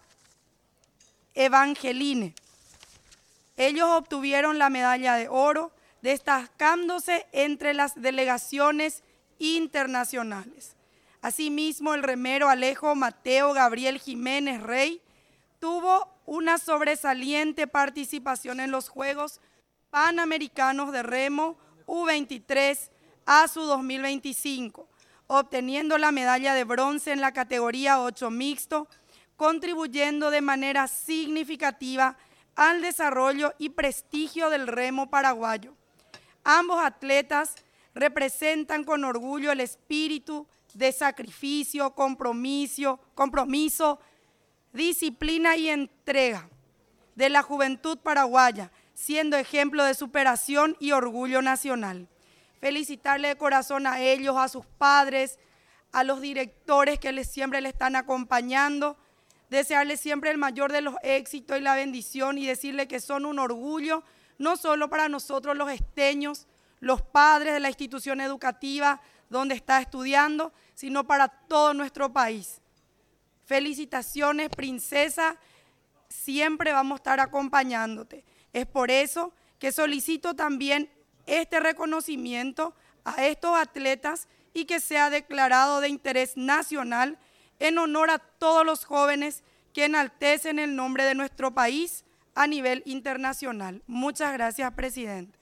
Evangeline. Ellos obtuvieron la medalla de oro, destacándose entre las delegaciones internacionales. Asimismo, el remero Alejo Mateo Gabriel Jiménez Rey tuvo una sobresaliente participación en los Juegos Panamericanos de Remo U23 ASU 2025, obteniendo la medalla de bronce en la categoría 8 mixto, contribuyendo de manera significativa al desarrollo y prestigio del remo paraguayo. Ambos atletas representan con orgullo el espíritu de sacrificio, compromiso, disciplina y entrega de la juventud paraguaya, siendo ejemplo de superación y orgullo nacional. Felicitarle de corazón a ellos, a sus padres, a los directores que siempre le están acompañando, desearles siempre el mayor de los éxitos y la bendición y decirle que son un orgullo, no solo para nosotros los esteños, los padres de la institución educativa donde está estudiando, sino para todo nuestro país. Felicitaciones, princesa, siempre vamos a estar acompañándote. Es por eso que solicito también este reconocimiento a estos atletas y que sea declarado de interés nacional en honor a todos los jóvenes que enaltecen el nombre de nuestro país a nivel internacional. Muchas gracias, presidente.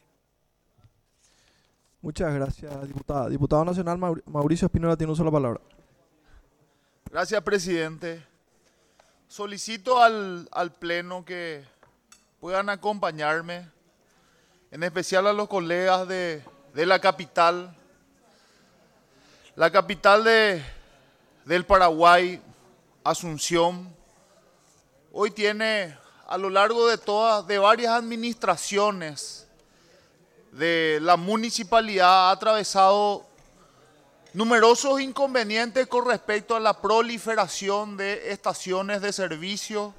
Muchas gracias, diputada. Diputado nacional Mauricio Espínola tiene uso de la palabra. Gracias, presidente. Solicito al Pleno que puedan acompañarme, en especial a los colegas de la capital del Paraguay, Asunción. Hoy tiene, a lo largo de varias administraciones de la municipalidad, ha atravesado numerosos inconvenientes con respecto a la proliferación de estaciones de servicio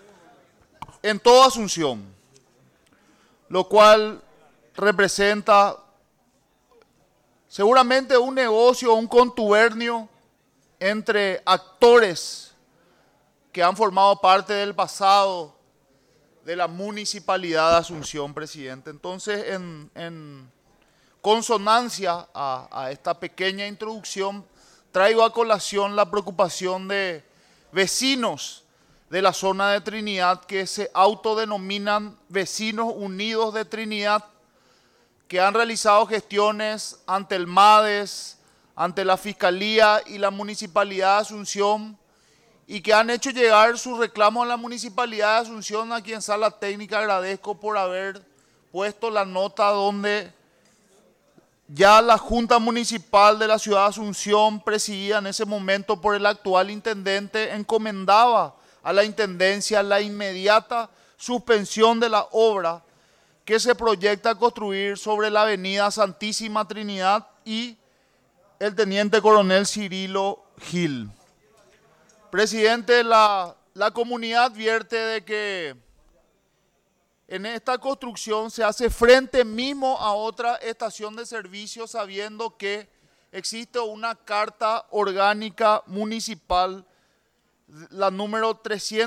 en toda Asunción, lo cual representa seguramente un negocio, un contubernio entre actores que han formado parte del pasado de la municipalidad de Asunción, presidente. Entonces, en consonancia a esta pequeña introducción, traigo a colación la preocupación de vecinos de la zona de Trinidad que se autodenominan Vecinos Unidos de Trinidad, que han realizado gestiones ante el MADES, ante la Fiscalía y la Municipalidad de Asunción, y que han hecho llegar sus reclamos a la Municipalidad de Asunción, a quien Sala Técnica agradezco por haber puesto la nota donde ya la Junta Municipal de la Ciudad de Asunción, presidida en ese momento por el actual intendente, encomendaba a la Intendencia la inmediata suspensión de la obra que se proyecta construir sobre la avenida Santísima Trinidad y el Teniente Coronel Cirilo Gil. Presidente, la comunidad advierte de que en esta construcción se hace frente mismo a otra estación de servicio, sabiendo que existe una carta orgánica municipal, la número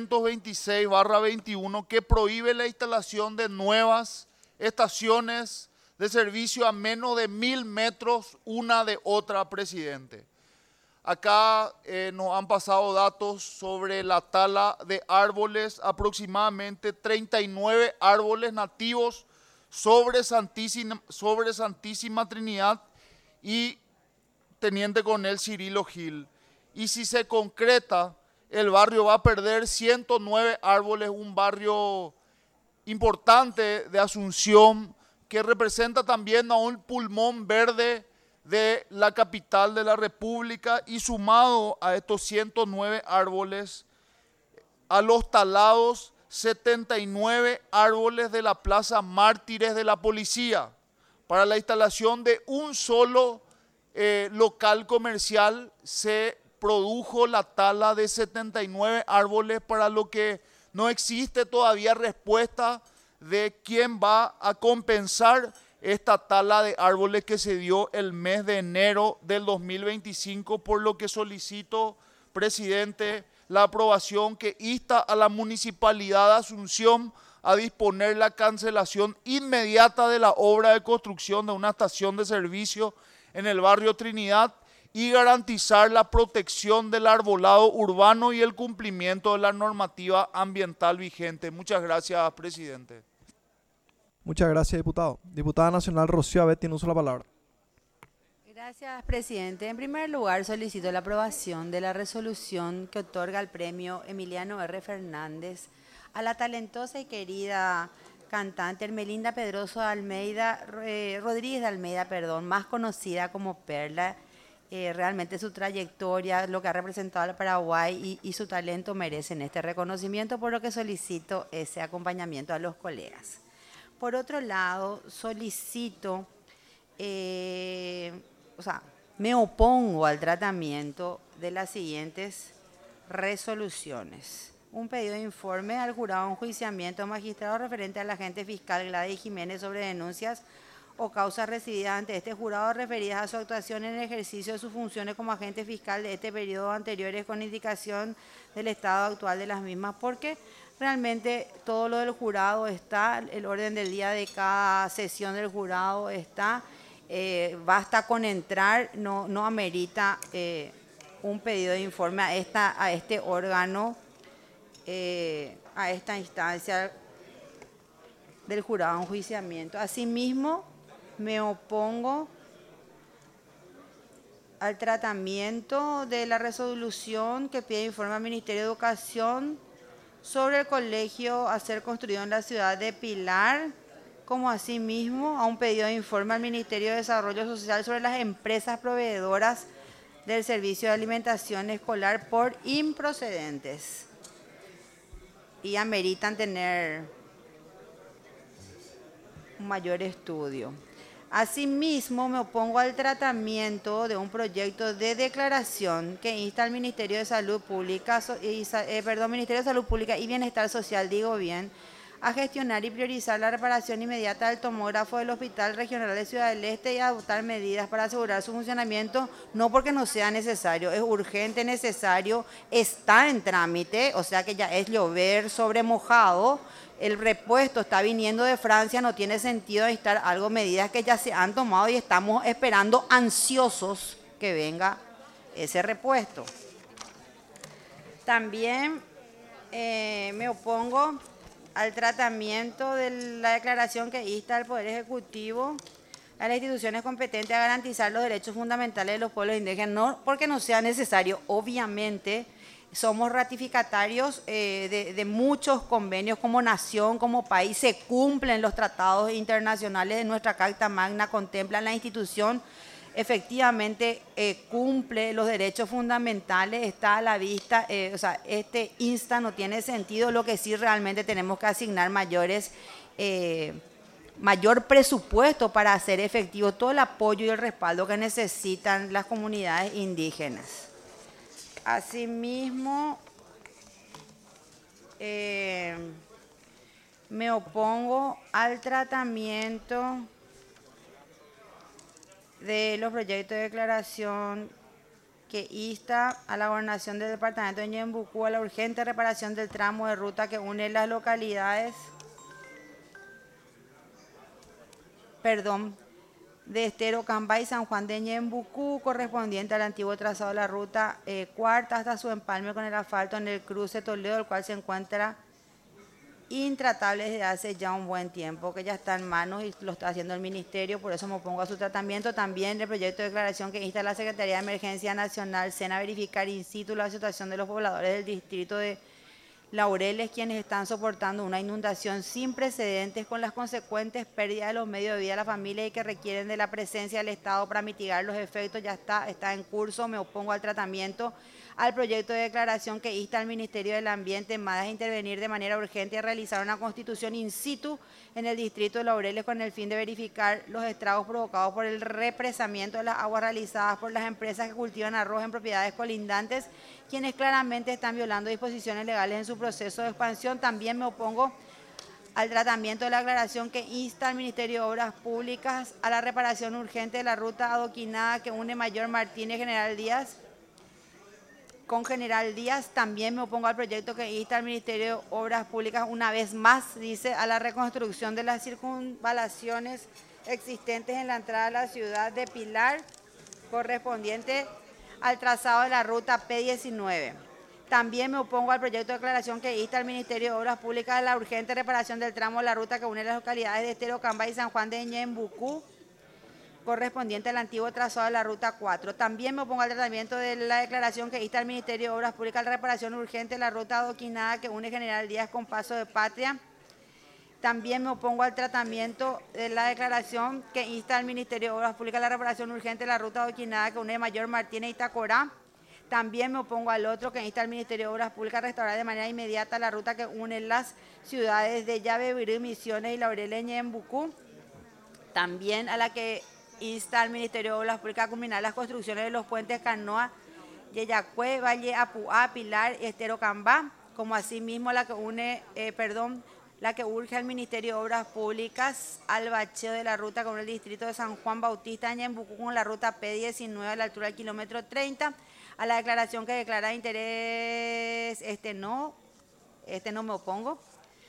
326/21, que prohíbe la instalación de nuevas estaciones de servicio a menos de 1000 metros una de otra, presidente. Acá nos han pasado datos sobre la tala de árboles, aproximadamente 39 árboles nativos sobre Santísima Trinidad y Teniente Coronel Cirilo Gil. Y si se concreta, el barrio va a perder 109 árboles, un barrio importante de Asunción que representa también a un pulmón verde de la capital de la República, y sumado a estos 109 árboles, a los talados 79 árboles de la Plaza Mártires de la Policía para la instalación de un solo local comercial. Se produjo la tala de 79 árboles, para lo que no existe todavía respuesta de quién va a compensar esta tala de árboles que se dio el mes de enero del 2025, por lo que solicito, presidente, la aprobación que insta a la Municipalidad de Asunción a disponer la cancelación inmediata de la obra de construcción de una estación de servicio en el barrio Trinidad y garantizar la protección del arbolado urbano y el cumplimiento de la normativa ambiental vigente. Muchas gracias, presidente. Muchas gracias, diputado. Diputada nacional Rocío Abet tiene uso de la palabra. Gracias, presidente. En primer lugar, solicito la aprobación de la resolución que otorga el premio Emiliano R. Fernández a la talentosa y querida cantante Hermelinda Pedroso de Almeida, Rodríguez de Almeida, más conocida como Perla. Realmente su trayectoria, lo que ha representado al Paraguay y su talento merecen este reconocimiento, por lo que solicito ese acompañamiento a los colegas. Por otro lado, solicito, me opongo al tratamiento de las siguientes resoluciones. Un pedido de informe al jurado de enjuiciamiento magistrado referente al agente fiscal Gladys Jiménez sobre denuncias o causas recibidas ante este jurado referidas a su actuación en el ejercicio de sus funciones como agente fiscal de este periodo anteriores, con indicación del estado actual de las mismas, porque realmente todo lo del jurado está, el orden del día de cada sesión del jurado está, basta con entrar, no amerita un pedido de informe a este órgano, a esta instancia del jurado de enjuiciamiento. Asimismo, me opongo al tratamiento de la resolución que pide informe al Ministerio de Educación sobre el colegio a ser construido en la ciudad de Pilar, como asimismo a un pedido de informe al Ministerio de Desarrollo Social sobre las empresas proveedoras del servicio de alimentación escolar por improcedentes y ameritan tener un mayor estudio. Asimismo, me opongo al tratamiento de un proyecto de declaración que insta al Ministerio de Salud Pública, Ministerio de Salud Pública y Bienestar Social, a gestionar y priorizar la reparación inmediata del tomógrafo del Hospital Regional de Ciudad del Este y a adoptar medidas para asegurar su funcionamiento, no porque no sea necesario, es urgente, necesario, está en trámite, o sea que ya es llover sobre mojado. El repuesto está viniendo de Francia, no tiene sentido necesitar algo, medidas que ya se han tomado y estamos esperando ansiosos que venga ese repuesto. También me opongo al tratamiento de la declaración que insta al Poder Ejecutivo a las instituciones competentes a garantizar los derechos fundamentales de los pueblos indígenas, no porque no sea necesario, obviamente. Somos ratificatarios de muchos convenios como nación, como país, se cumplen los tratados internacionales de nuestra Carta Magna, contemplan la institución, efectivamente cumple los derechos fundamentales, está a la vista, este insta no tiene sentido, lo que sí realmente tenemos que asignar mayor presupuesto para hacer efectivo todo el apoyo y el respaldo que necesitan las comunidades indígenas. Asimismo, me opongo al tratamiento de los proyectos de declaración que insta a la gobernación del departamento de Ñembucú a la urgente reparación del tramo de ruta que une las localidades, de Estero Cambay, San Juan de Ñembucú, correspondiente al antiguo trazado de la ruta cuarta hasta su empalme con el asfalto en el cruce Toledo, el cual se encuentra intratable desde hace ya un buen tiempo, que ya está en manos y lo está haciendo el Ministerio, por eso me opongo a su tratamiento. También el proyecto de declaración que insta a la Secretaría de Emergencia Nacional, SENA, a verificar in situ la situación de los pobladores del distrito de Laureles, quienes están soportando una inundación sin precedentes con las consecuentes pérdidas de los medios de vida de la familia y que requieren de la presencia del Estado para mitigar los efectos. Ya está en curso. Me opongo al tratamiento al proyecto de declaración que insta al Ministerio del Ambiente más a intervenir de manera urgente y a realizar una constitución in situ en el distrito de Laureles con el fin de verificar los estragos provocados por el represamiento de las aguas realizadas por las empresas que cultivan arroz en propiedades colindantes, quienes claramente están violando disposiciones legales en su proceso de expansión. También me opongo al tratamiento de la aclaración que insta al Ministerio de Obras Públicas a la reparación urgente de la ruta adoquinada que une Mayor Martínez General Díaz con General Díaz. También me opongo al proyecto que insta al Ministerio de Obras Públicas, una vez más, dice, a la reconstrucción de las circunvalaciones existentes en la entrada a la ciudad de Pilar, correspondiente al trazado de la ruta P19. También me opongo al proyecto de declaración que insta al Ministerio de Obras Públicas a la urgente reparación del tramo de la ruta que une las localidades de Esterocambá y San Juan de Ñembucú, correspondiente al antiguo trazado de la ruta 4. También me opongo al tratamiento de la declaración que insta al Ministerio de Obras Públicas a la reparación urgente de la ruta adoquinada que une General Díaz con Paso de Patria. También me opongo al tratamiento de la declaración que insta al Ministerio de Obras Públicas a la reparación urgente de la ruta adoquinada que une Mayor Martínez y Tacorá. También me opongo al otro que insta al Ministerio de Obras Públicas a restaurar de manera inmediata la ruta que une las ciudades de Yabebirí, Misiones y Laureles, Ñembucú. También a la que insta al Ministerio de Obras Públicas a culminar las construcciones de los puentes Canoa, Yeyacue, Valle Apuá, Pilar y Esterocambá, como asimismo la que la que urge al Ministerio de Obras Públicas al bacheo de la ruta con el distrito de San Juan Bautista, Ñembucú, con la ruta P19 a la altura del kilómetro 30, a la declaración que declara interés, no me opongo.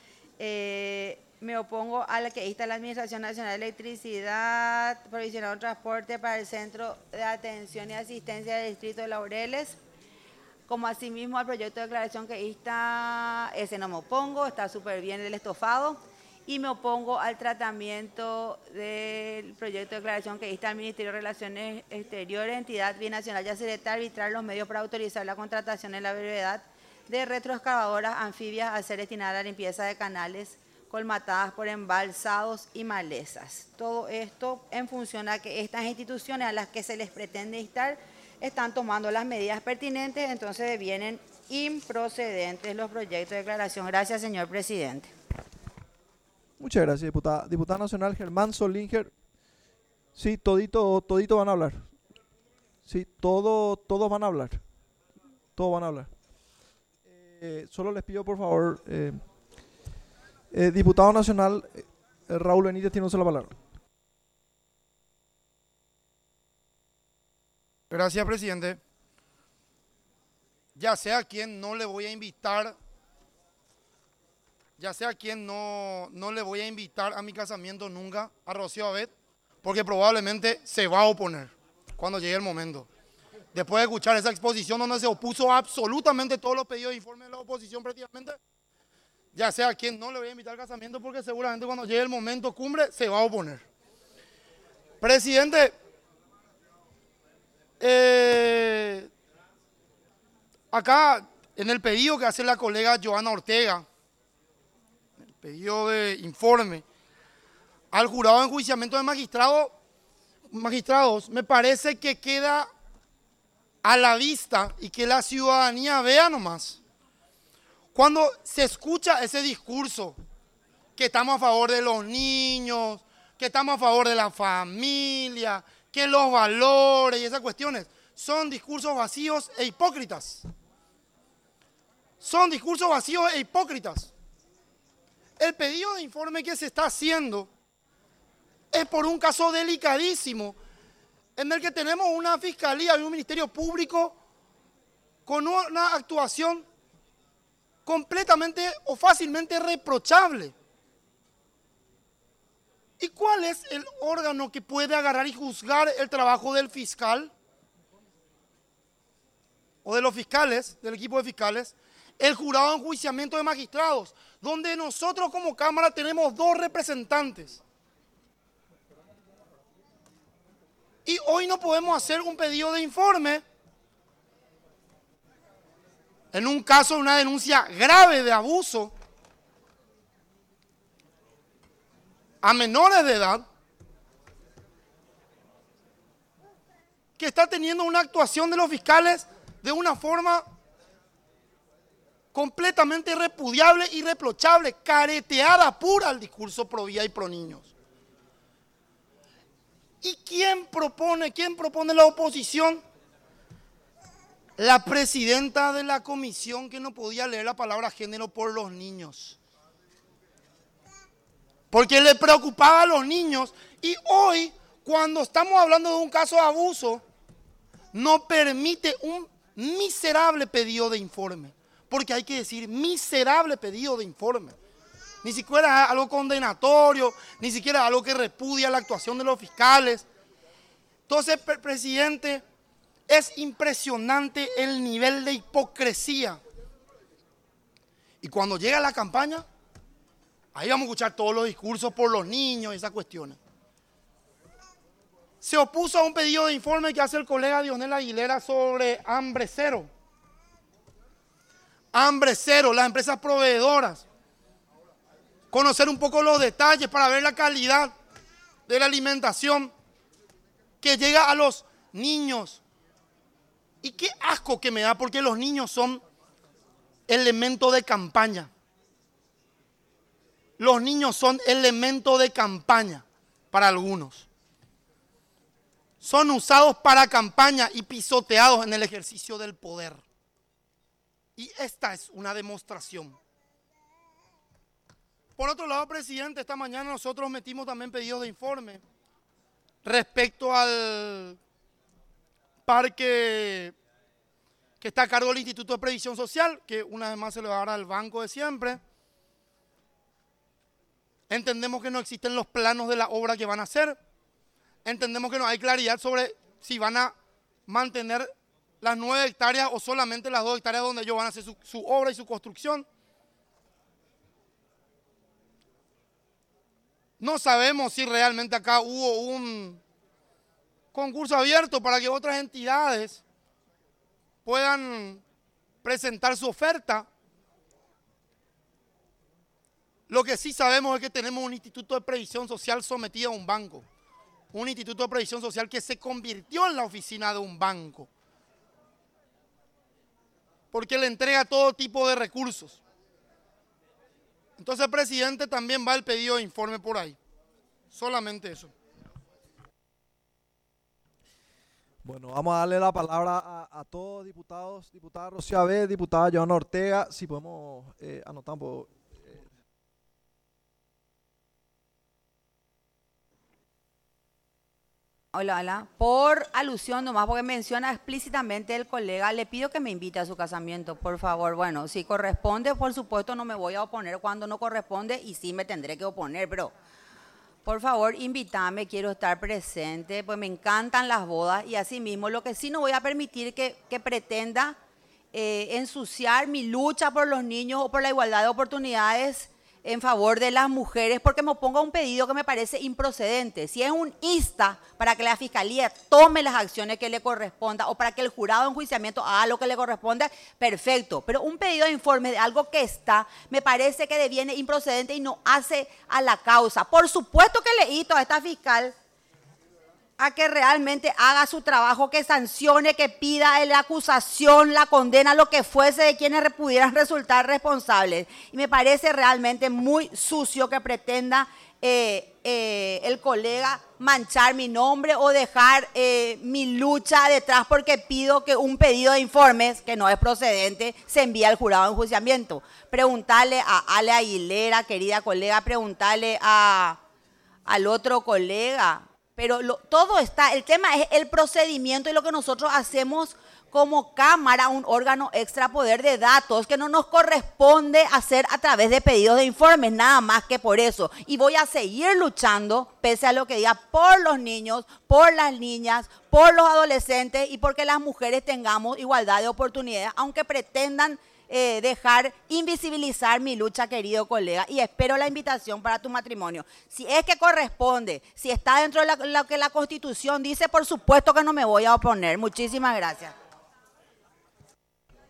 Me opongo a la que insta la Administración Nacional de Electricidad, provisionar un transporte para el Centro de Atención y Asistencia del Distrito de Laureles, como asimismo al proyecto de declaración que insta, ese no me opongo, está súper bien el estofado, y me opongo al tratamiento del proyecto de declaración que insta al Ministerio de Relaciones Exteriores, entidad binacional, ya se arbitrar los medios para autorizar la contratación en la brevedad de retroexcavadoras anfibias a ser destinadas a la limpieza de canales colmatadas por embalsados y malezas. Todo esto en función a que estas instituciones a las que se les pretende instar están tomando las medidas pertinentes, entonces vienen improcedentes los proyectos de declaración. Gracias, señor presidente. Muchas gracias, diputada. Diputada nacional Germán Solinger. Sí, todito van a hablar. Sí, todos van a hablar. Todos van a hablar. Solo les pido, por favor, diputado nacional Raúl Benítez tiene la palabra. Gracias, presidente. Ya sea a quien no le voy a invitar, no le voy a invitar a mi casamiento nunca, a Rocío Abet, porque probablemente se va a oponer cuando llegue el momento. Después de escuchar esa exposición donde se opuso a absolutamente todos los pedidos de informe de la oposición prácticamente, ya sea a quien no le voy a invitar al casamiento porque seguramente cuando llegue el momento cumbre se va a oponer. Presidente, acá en el pedido que hace la colega Joana Ortega, el pedido de informe al jurado de enjuiciamiento de magistrados, me parece que queda a la vista y que la ciudadanía vea nomás. Cuando se escucha ese discurso, que estamos a favor de los niños, que estamos a favor de la familia, que los valores y esas cuestiones, son discursos vacíos e hipócritas. Son discursos vacíos e hipócritas. El pedido de informe que se está haciendo es por un caso delicadísimo en el que tenemos una fiscalía y un ministerio público con una actuación completamente o fácilmente reprochable. ¿Y cuál es el órgano que puede agarrar y juzgar el trabajo del fiscal? O de los fiscales, del equipo de fiscales. El jurado de enjuiciamiento de magistrados, donde nosotros como Cámara tenemos 2 representantes. Y hoy no podemos hacer un pedido de informe en un caso de una denuncia grave de abuso a menores de edad, que está teniendo una actuación de los fiscales de una forma completamente repudiable y reprochable, careteada pura al discurso pro vida y pro niños. ¿Y quién propone la oposición? La presidenta de la comisión, que no podía leer la palabra género por los niños, porque le preocupaba a los niños. Y hoy, cuando estamos hablando de un caso de abuso, no permite un miserable pedido de informe, porque hay que decir miserable pedido de informe. Ni siquiera algo condenatorio, ni siquiera algo que repudia la actuación de los fiscales. Entonces, presidente, es impresionante el nivel de hipocresía. Y cuando llega la campaña, ahí vamos a escuchar todos los discursos por los niños y esas cuestiones. Se opuso a un pedido de informe que hace el colega Dionel Aguilera sobre Hambre Cero. Hambre Cero, las empresas proveedoras. Conocer un poco los detalles para ver la calidad de la alimentación que llega a los niños. Y qué asco que me da, porque los niños son elemento de campaña. Los niños son elemento de campaña para algunos. Son usados para campaña y pisoteados en el ejercicio del poder. Y esta es una demostración. Por otro lado, presidente, esta mañana nosotros metimos también pedidos de informe respecto al parque que está a cargo del Instituto de Previsión Social, que una vez más se le va a dar al banco de siempre. Entendemos que no existen los planos de la obra que van a hacer. Entendemos que no hay claridad sobre si van a mantener las 9 hectáreas o solamente las 2 hectáreas donde ellos van a hacer su obra y su construcción. No sabemos si realmente acá hubo un concurso abierto para que otras entidades puedan presentar su oferta. Lo que sí sabemos es que tenemos un instituto de previsión social sometido a un banco. Un instituto de previsión social que se convirtió en la oficina de un banco, porque le entrega todo tipo de recursos. Entonces, presidente, también va el pedido de informe por ahí. Solamente eso. Bueno, vamos a darle la palabra a todos diputados. Diputada Rocío Avé, diputada Joana Ortega, si podemos anotar un poco. Hola. Por alusión nomás, porque menciona explícitamente el colega, le pido que me invite a su casamiento, por favor. Bueno, si corresponde, por supuesto no me voy a oponer cuando no corresponde y sí me tendré que oponer, pero por favor invítame, quiero estar presente, pues me encantan las bodas y así mismo lo que sí no voy a permitir que pretenda ensuciar mi lucha por los niños o por la igualdad de oportunidades en favor de las mujeres, porque me oponga un pedido que me parece improcedente. Si es un ISTA para que la Fiscalía tome las acciones que le corresponda o para que el jurado de enjuiciamiento haga lo que le corresponde, perfecto. Pero un pedido de informe de algo que está, me parece que deviene improcedente y no hace a la causa. Por supuesto que le insto a esta fiscal a que realmente haga su trabajo, que sancione, que pida la acusación, la condena, lo que fuese de quienes pudieran resultar responsables. Y me parece realmente muy sucio que pretenda el colega manchar mi nombre o dejar mi lucha detrás porque pido que un pedido de informes, que no es procedente, se envíe al jurado de enjuiciamiento. Preguntarle a Ale Aguilera, querida colega, preguntarle al otro colega. Pero todo está, el tema es el procedimiento y lo que nosotros hacemos como Cámara, un órgano extra poder de datos que no nos corresponde hacer a través de pedidos de informes, nada más que por eso. Y voy a seguir luchando, pese a lo que diga, por los niños, por las niñas, por los adolescentes y porque las mujeres tengamos igualdad de oportunidades, aunque pretendan dejar invisibilizar mi lucha, querido colega, y espero la invitación para tu matrimonio. Si es que corresponde, si está dentro de lo que la Constitución dice, por supuesto que no me voy a oponer. Muchísimas gracias.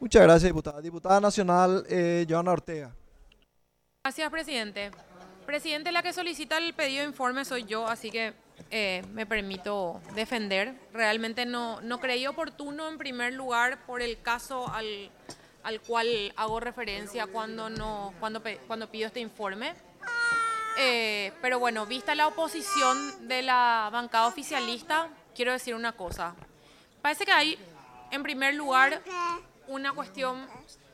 Muchas gracias, diputada. Diputada nacional, Joana Ortega. Gracias, presidente. Presidente, la que solicita el pedido de informe soy yo, así que me permito defender. Realmente no creí oportuno, en primer lugar, por el caso al cual hago referencia cuando pido este informe. Pero bueno, vista la oposición de la bancada oficialista, quiero decir una cosa. Parece que hay, en primer lugar, una cuestión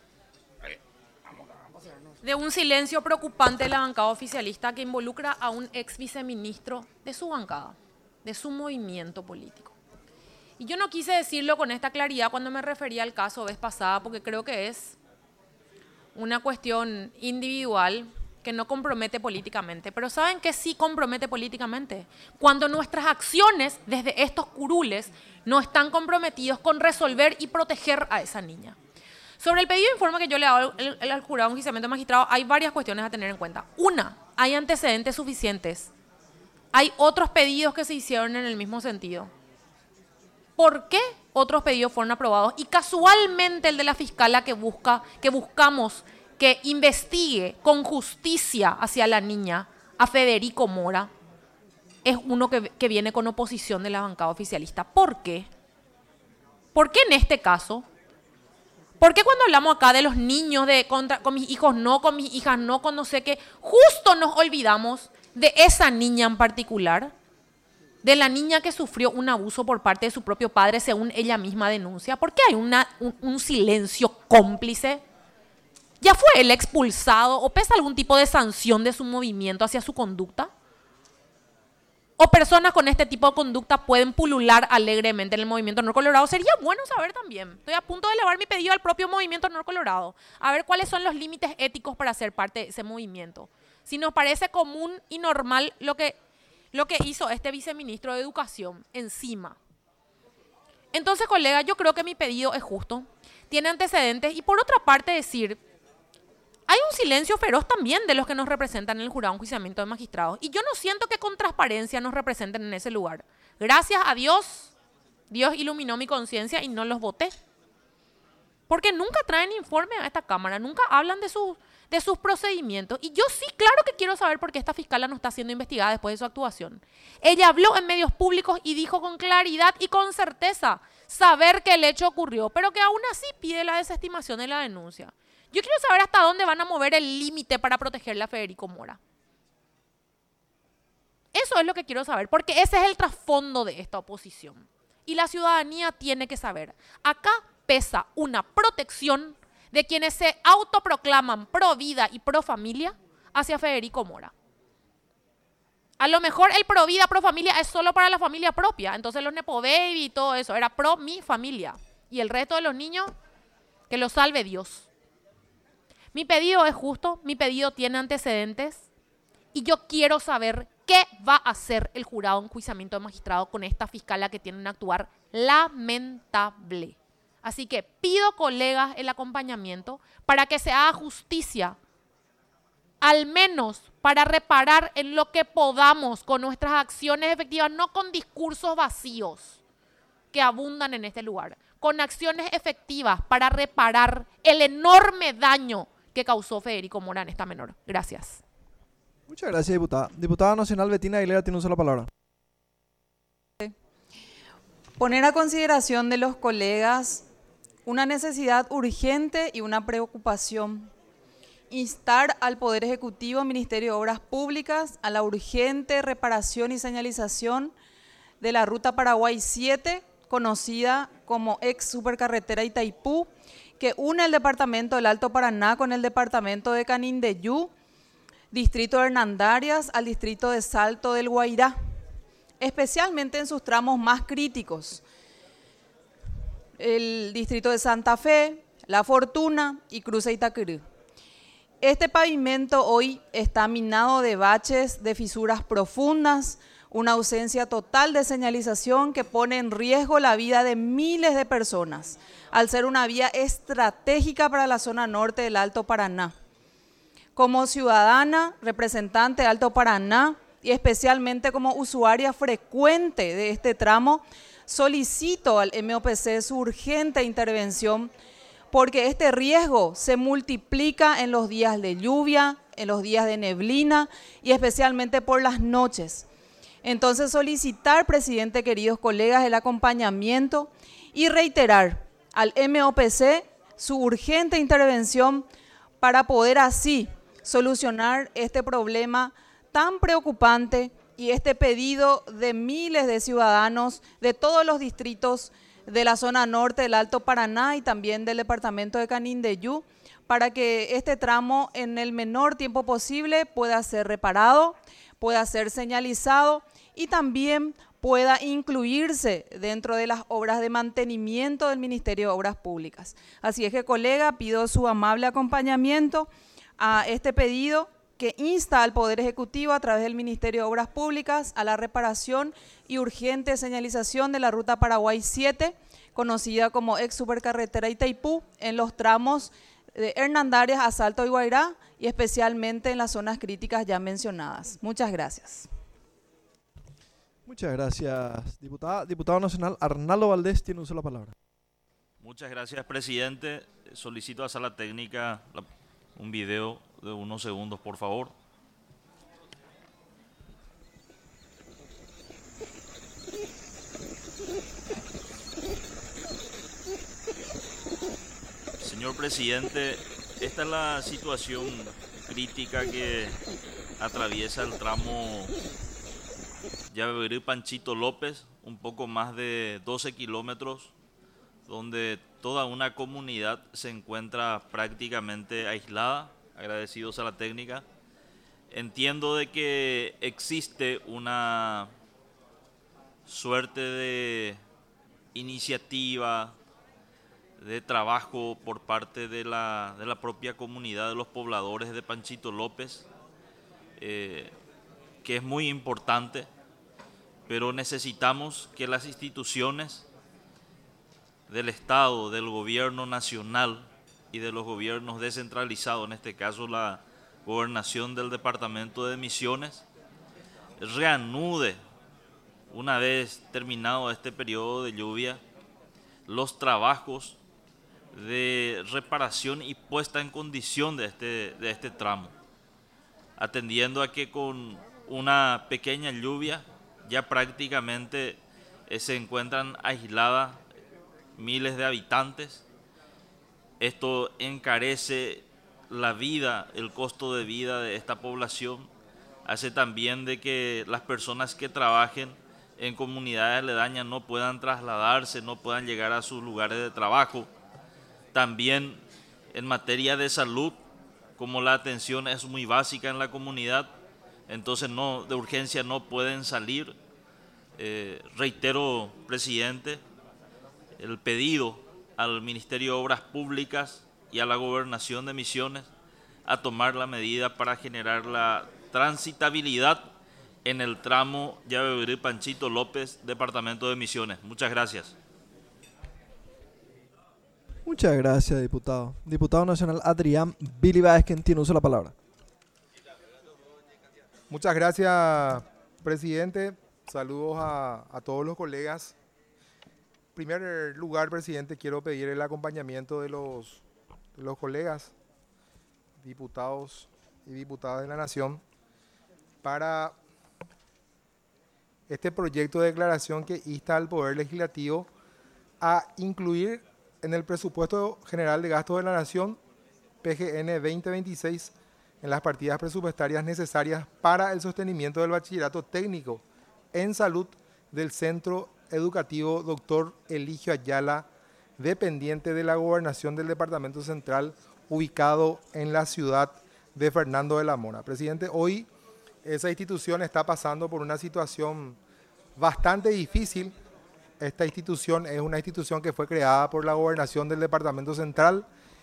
de un silencio preocupante de la bancada oficialista que involucra a un ex viceministro de su bancada, de su movimiento político. Y yo no quise decirlo con esta claridad cuando me refería al caso vez pasada, porque creo que es una cuestión individual que no compromete políticamente. Pero ¿saben qué sí compromete políticamente? Cuando nuestras acciones desde estos curules no están comprometidos con resolver y proteger a esa niña. Sobre el pedido de informe que yo le hago al jurado de enjuiciamiento de magistrado, hay varias cuestiones a tener en cuenta. Una, hay antecedentes suficientes. Hay otros pedidos que se hicieron en el mismo sentido. ¿Por qué otros pedidos fueron aprobados? Y casualmente el de la fiscala que buscamos que investigue con justicia hacia la niña, a Federico Mora, es uno que viene con oposición de la bancada oficialista. ¿Por qué? ¿Por qué en este caso? ¿Por qué cuando hablamos acá de los niños, con mis hijos no, con mis hijas no, con no sé qué, justo nos olvidamos de esa niña en particular? De la niña que sufrió un abuso por parte de su propio padre, según ella misma denuncia. ¿Por qué hay un silencio cómplice? ¿Ya fue él expulsado o pesa algún tipo de sanción de su movimiento hacia su conducta? ¿O personas con este tipo de conducta pueden pulular alegremente en el movimiento Honor Colorado? Sería bueno saber también. Estoy a punto de elevar mi pedido al propio movimiento Honor Colorado, a ver cuáles son los límites éticos para ser parte de ese movimiento. Si nos parece común y normal lo que hizo este viceministro de Educación encima. Entonces, colega, yo creo que mi pedido es justo, tiene antecedentes y por otra parte decir, hay un silencio feroz también de los que nos representan en el jurado de enjuiciamiento de magistrados y yo no siento que con transparencia nos representen en ese lugar. Gracias a Dios, Dios iluminó mi conciencia y no los voté. Porque nunca traen informe a esta Cámara, nunca hablan de sus procedimientos. Y yo sí, claro que quiero saber por qué esta fiscala no está siendo investigada después de su actuación. Ella habló en medios públicos y dijo con claridad y con certeza saber que el hecho ocurrió, pero que aún así pide la desestimación de la denuncia. Yo quiero saber hasta dónde van a mover el límite para protegerle a Federico Mora. Eso es lo que quiero saber, porque ese es el trasfondo de esta oposición. Y la ciudadanía tiene que saber. Acá pesa una protección de quienes se autoproclaman pro vida y pro familia hacia Federico Mora. A lo mejor el pro vida, pro familia es solo para la familia propia. Entonces los Nepo Baby y todo eso era pro mi familia. Y el resto de los niños, que los salve Dios. Mi pedido es justo, mi pedido tiene antecedentes y yo quiero saber qué va a hacer el jurado de enjuiciamiento de magistrado con esta fiscala que tiene un actuar lamentable. Así que pido, colegas, el acompañamiento para que se haga justicia, al menos para reparar en lo que podamos con nuestras acciones efectivas, no con discursos vacíos que abundan en este lugar, con acciones efectivas para reparar el enorme daño que causó Federico Mora en esta menor. Gracias. Muchas gracias, diputada. Diputada nacional Betina Aguilera tiene una sola palabra. Poner a consideración de los colegas una necesidad urgente y una preocupación. Instar al Poder Ejecutivo, Ministerio de Obras Públicas, a la urgente reparación y señalización de la ruta Paraguay 7, conocida como ex supercarretera Itaipú, que une el departamento del Alto Paraná con el departamento de Canindeyú, distrito de Hernandarias, al distrito de Salto del Guairá, especialmente en sus tramos más críticos. El distrito de Santa Fe, La Fortuna y Cruce Itacurú. Este pavimento hoy está minado de baches, de fisuras profundas, una ausencia total de señalización que pone en riesgo la vida de miles de personas, al ser una vía estratégica para la zona norte del Alto Paraná. Como ciudadana, representante de Alto Paraná y especialmente como usuaria frecuente de este tramo, solicito al MOPC su urgente intervención porque este riesgo se multiplica en los días de lluvia, en los días de neblina y especialmente por las noches. Entonces solicitar, presidente, queridos colegas, el acompañamiento y reiterar al MOPC su urgente intervención para poder así solucionar este problema tan preocupante y este pedido de miles de ciudadanos de todos los distritos de la zona norte del Alto Paraná y también del departamento de Canindeyú, para que este tramo en el menor tiempo posible pueda ser reparado, pueda ser señalizado y también pueda incluirse dentro de las obras de mantenimiento del Ministerio de Obras Públicas. Así es que, colega, pido su amable acompañamiento a este pedido que insta al Poder Ejecutivo a través del Ministerio de Obras Públicas a la reparación y urgente señalización de la Ruta Paraguay 7, conocida como ex supercarretera Itaipú, en los tramos de Hernandarias a Salto y Guairá y especialmente en las zonas críticas ya mencionadas. Muchas gracias. Muchas gracias, diputada. Diputado nacional Arnaldo Valdés tiene uso de la palabra. Muchas gracias, presidente. Solicito a Sala Técnica un video de unos segundos, por favor. Señor presidente, esta es la situación crítica que atraviesa el tramo Yabebirí-Panchito López, un poco más de 12 kilómetros, donde toda una comunidad se encuentra prácticamente aislada. Agradecidos a la técnica. Entiendo de que existe una suerte de iniciativa, de trabajo por parte de la propia comunidad de los pobladores de Panchito López, que es muy importante, pero necesitamos que las instituciones del Estado, del gobierno nacional y de los gobiernos descentralizados, en este caso la gobernación del departamento de Misiones, reanude, una vez terminado este periodo de lluvia, los trabajos de reparación y puesta en condición de este tramo, atendiendo a que con una pequeña lluvia ya prácticamente se encuentran aisladas miles de habitantes. Esto encarece la vida, el costo de vida de esta población, hace también de que las personas que trabajen en comunidades aledañas no puedan trasladarse, no puedan llegar a sus lugares de trabajo. También en materia de salud, como la atención es muy básica en la comunidad, entonces de urgencia no pueden salir. Reitero, presidente, el pedido al Ministerio de Obras Públicas y a la Gobernación de Misiones a tomar la medida para generar la transitabilidad en el tramo Yabebirí-Panchito López, departamento de Misiones. Muchas gracias. Muchas gracias, diputado. Diputado nacional Adrián Billy Báez, quien tiene uso de la palabra. Muchas gracias, presidente. Saludos a todos los colegas. En primer lugar, presidente, quiero pedir el acompañamiento de los colegas, diputados y diputadas de la Nación, para este proyecto de declaración que insta al Poder Legislativo a incluir en el Presupuesto General de Gastos de la Nación, PGN 2026, en las partidas presupuestarias necesarias para el sostenimiento del bachillerato técnico en salud del Centro Educativo Dr. Eligio Ayala, dependiente de la Gobernación del Departamento Central, ubicado en la ciudad de Fernando de la Mora. Presidente, hoy esa institución está pasando por una situación bastante difícil. Esta institución es una institución que fue creada por la Gobernación del Departamento Central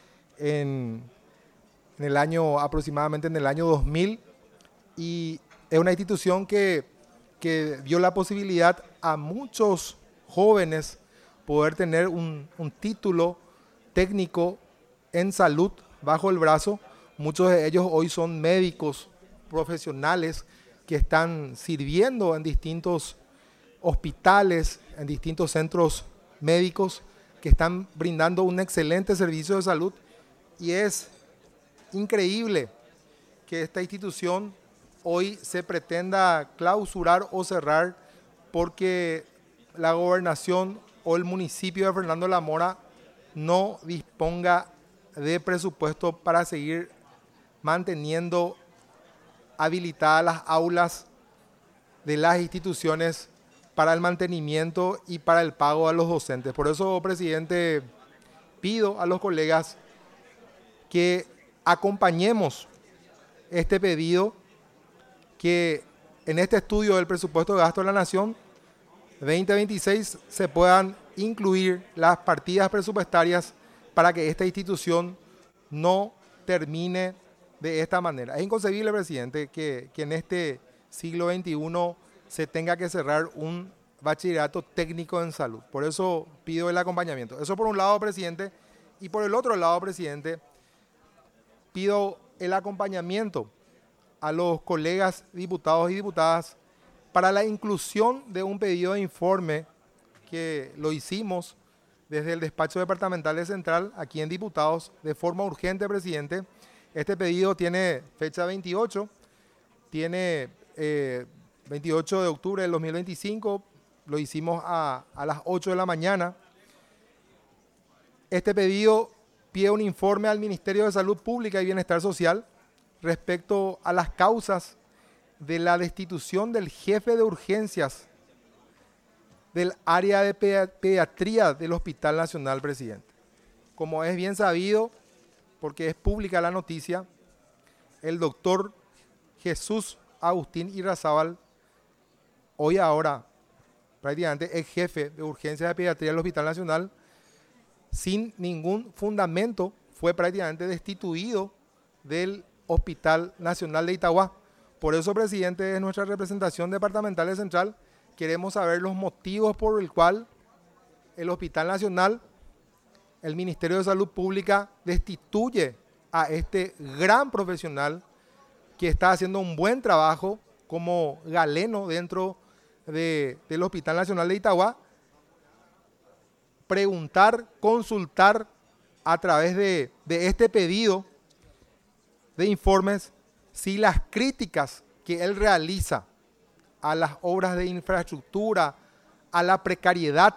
aproximadamente en el año 2000, y es una institución que dio la posibilidad a muchos jóvenes poder tener un título técnico en salud bajo el brazo. Muchos de ellos hoy son médicos profesionales que están sirviendo en distintos hospitales, en distintos centros médicos que están brindando un excelente servicio de salud, y es increíble que esta institución hoy se pretenda clausurar o cerrar porque la gobernación o el municipio de Fernando La Mora no disponga de presupuesto para seguir manteniendo habilitadas las aulas de las instituciones para el mantenimiento y para el pago a los docentes. Por eso, presidente, pido a los colegas que acompañemos este pedido, que en este estudio del presupuesto de gasto de la Nación 2026 se puedan incluir las partidas presupuestarias para que esta institución no termine de esta manera. Es inconcebible, presidente, que en este siglo XXI se tenga que cerrar un bachillerato técnico en salud. Por eso pido el acompañamiento. Eso por un lado, presidente. Y por el otro lado, presidente, pido el acompañamiento a los colegas diputados y diputadas para la inclusión de un pedido de informe que lo hicimos desde el despacho departamental de Central, aquí en Diputados, de forma urgente, presidente. Este pedido tiene fecha 28, tiene 28 de octubre del 2025, lo hicimos a las 8 de la mañana. Este pedido pide un informe al Ministerio de Salud Pública y Bienestar Social respecto a las causas de la destitución del jefe de urgencias del área de pediatría del Hospital Nacional, presidente. Como es bien sabido, porque es pública la noticia, el doctor Jesús Agustín Irrazábal, hoy ahora prácticamente es jefe de urgencias de pediatría del Hospital Nacional, sin ningún fundamento fue prácticamente destituido del Hospital Nacional de Itagua. Por eso, presidente, de nuestra representación departamental de Central, queremos saber los motivos por el cual el Hospital Nacional, el Ministerio de Salud Pública, destituye a este gran profesional que está haciendo un buen trabajo como galeno dentro del Hospital Nacional de Itagua. Preguntar, consultar a través de este pedido de informes si las críticas que él realiza a las obras de infraestructura, a la precariedad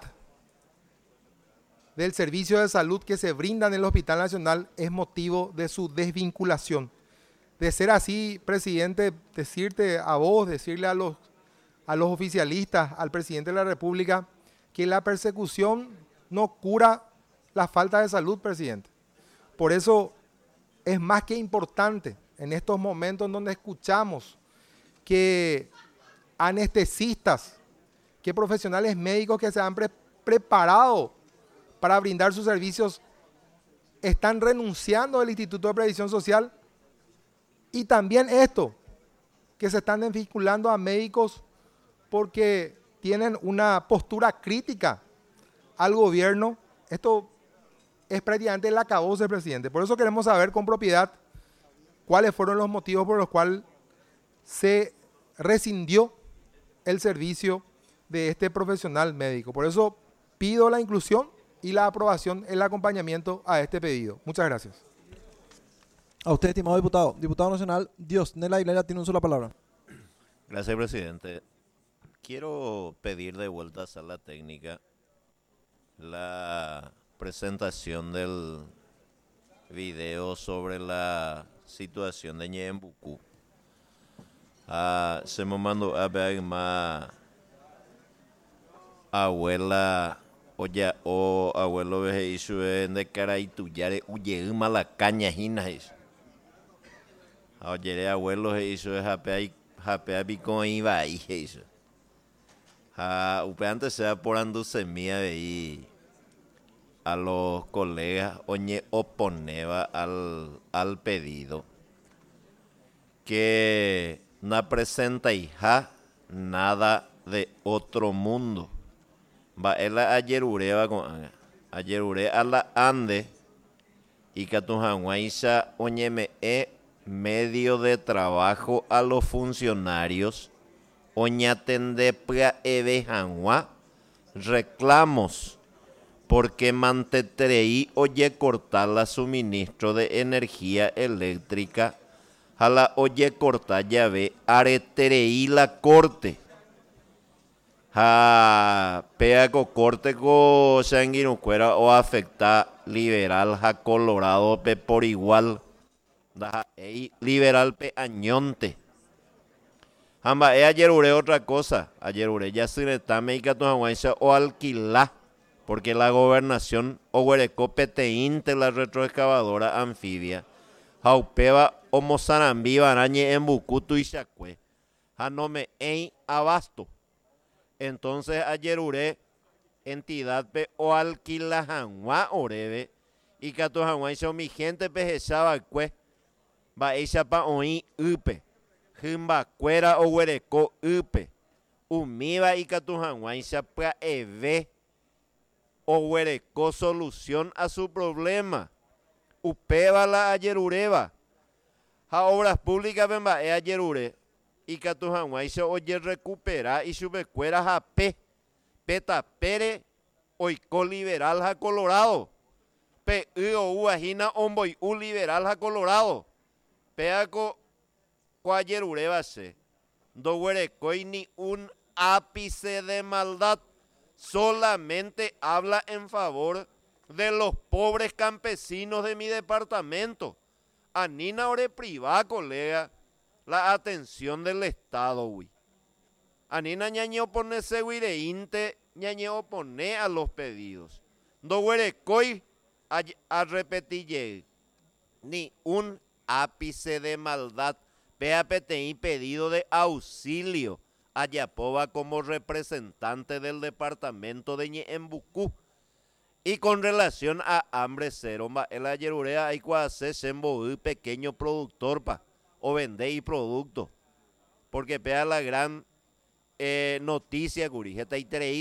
del servicio de salud que se brinda en el Hospital Nacional es motivo de su desvinculación. De ser así, presidente, decirte a vos, decirle a los oficialistas, al presidente de la República, que la persecución no cura la falta de salud, presidente. Por eso es más que importante en estos momentos en donde escuchamos que anestesistas, que profesionales médicos que se han preparado para brindar sus servicios están renunciando del Instituto de Previsión Social, y también esto, que se están desvinculando a médicos porque tienen una postura crítica al gobierno. Esto es prácticamente el acabose, presidente. Por eso queremos saber con propiedad cuáles fueron los motivos por los cuales se rescindió el servicio de este profesional médico. Por eso pido la inclusión y la aprobación, el acompañamiento a este pedido. Muchas gracias. A usted, estimado diputado. Diputado nacional, Diosnel Aguilera tiene una sola palabra. Gracias, presidente. Quiero pedir de vuelta a sala técnica la presentación del video sobre la situación de Ñembucú. Se me mandó a ver más abuela o abuelo vejeísu de Caraituyare uye la caña jinas. Oye, abuelo vejeísu es japea pico iba ahí eso. Antes sea por andu semilla de ahí a los colegas oñe oponeva al pedido que no presenta hija nada de otro mundo. Va él ayer ureba con ayer ure a la ande y que tu janguaisa oñeme medio de trabajo a los funcionarios oñatende pra eve janguá reclamos porque mantetereí oye cortar la suministro de energía eléctrica, a la oye cortar llave, aretereí la corte. Ha pega co corte co sanguinucuera o afecta liberal ha Colorado pe por igual. Da liberal pe añonte. Hamba ayer uré otra cosa. Ayer uré ya se netame y catuahuancha o alquilá. Porque la gobernación o huereco peteinte la retroexcavadora anfibia. Jaupeba o Mozarambí barañe en Bucutu y Chacue. Hanome en abasto. Entonces ayer uré entidad pe o alquila janwa orebe. Y catuahuancha o mi gente pejechaba cue. Va ella pa oí upe. Jimba cuera o huereco upe. Umiba y catuahuancha pa eve. O huereco solución a su problema. Upeba la ayerureba. A obras públicas bemba ayerure. Y catuahuancha oye recupera y subecuera jape. Peta pere oico liberal ja Colorado. Pe o uajina omboi u liberal ja Colorado. Peaco cuayerureba se. Do huerecoi ni un ápice de maldad. Solamente habla en favor de los pobres campesinos de mi departamento. Anina ore privada, colega, la atención del Estado, uy. Anina ñañe opone seguireinte, ñañe opone a los pedidos. Do huerecoi a repetir ni un ápice de maldad. PAPTI pedido de auxilio. Ayapoba como representante del departamento de Ñeembucú. Y con relación a hambre cero, el ayerurea hay que hacer semboí pequeño productor pa, o vender y producto. Porque pega la gran noticia, guri. Este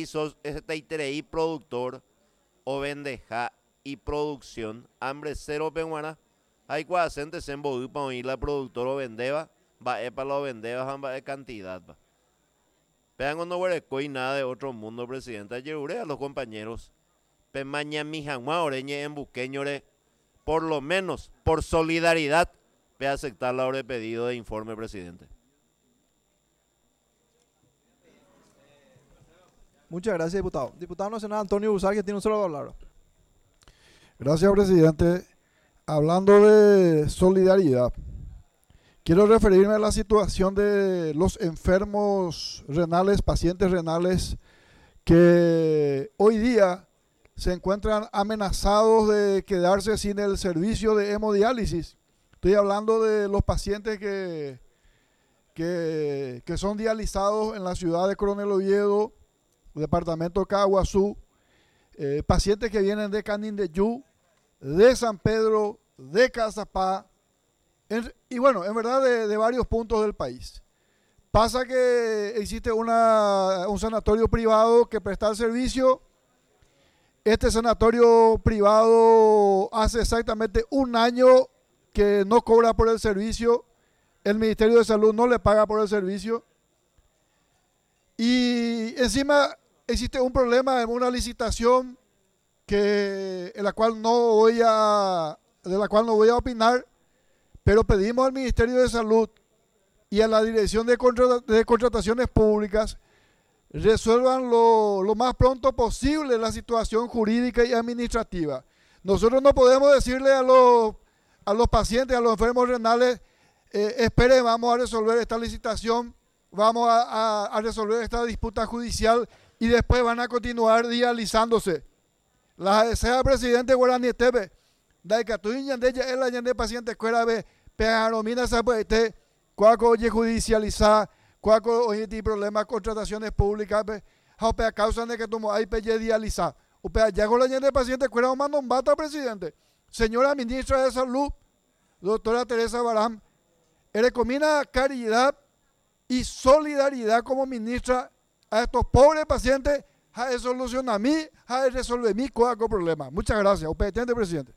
itereí productor o vendeja y producción. Hambre cero peguana. Hay que hacer semboí para oír la productor o vendeba. Va para los vendebas, va de cantidad. Va. Vean cuando huereco y nada de otro mundo, presidente. Ayer uré a los compañeros. Pemaña mi jamás oreñe en buqueñore. Por lo menos, por solidaridad, ve a aceptar la hora de pedido de informe, presidente. Muchas gracias, diputado. Diputado nacional Antonio Busar, que tiene un solo palabra. Gracias, presidente. Hablando de solidaridad, quiero referirme a la situación de los enfermos renales, pacientes renales, que hoy día se encuentran amenazados de quedarse sin el servicio de hemodiálisis. Estoy hablando de los pacientes que son dializados en la ciudad de Coronel Oviedo, departamento de Caguazú, pacientes que vienen de Canindeyú, de San Pedro, de Cazapá, y bueno, en verdad de varios puntos del país. Pasa que existe un sanatorio privado que presta el servicio. Este sanatorio privado hace exactamente un año que no cobra por el servicio. El Ministerio de Salud no le paga por el servicio. Y encima existe un problema en una licitación de la cual no voy a opinar, pero pedimos al Ministerio de Salud y a la Dirección de Contrataciones Públicas resuelvan lo más pronto posible la situación jurídica y administrativa. Nosotros no podemos decirle a los pacientes, a los enfermos renales, espere, vamos a resolver esta licitación, vamos a resolver esta disputa judicial y después van a continuar dializándose. La desea presidente Guarani Esteve, da que tu ñande ya es la ñande paciente cuera ve pejaromina sabe cuaco oye judicializar, cuaco oye ti problemas contrataciones públicas ve a causa de que tomo hay pelle dializar. Upea ya con la ñande paciente cuera o mando un bata presidente. Señora ministra de Salud, doctora Teresa Baraham, recomina caridad y solidaridad como ministra a estos pobres pacientes. A solucionar a mí, a resolver mi cuaco problema. Muchas gracias. Upetente, presidente.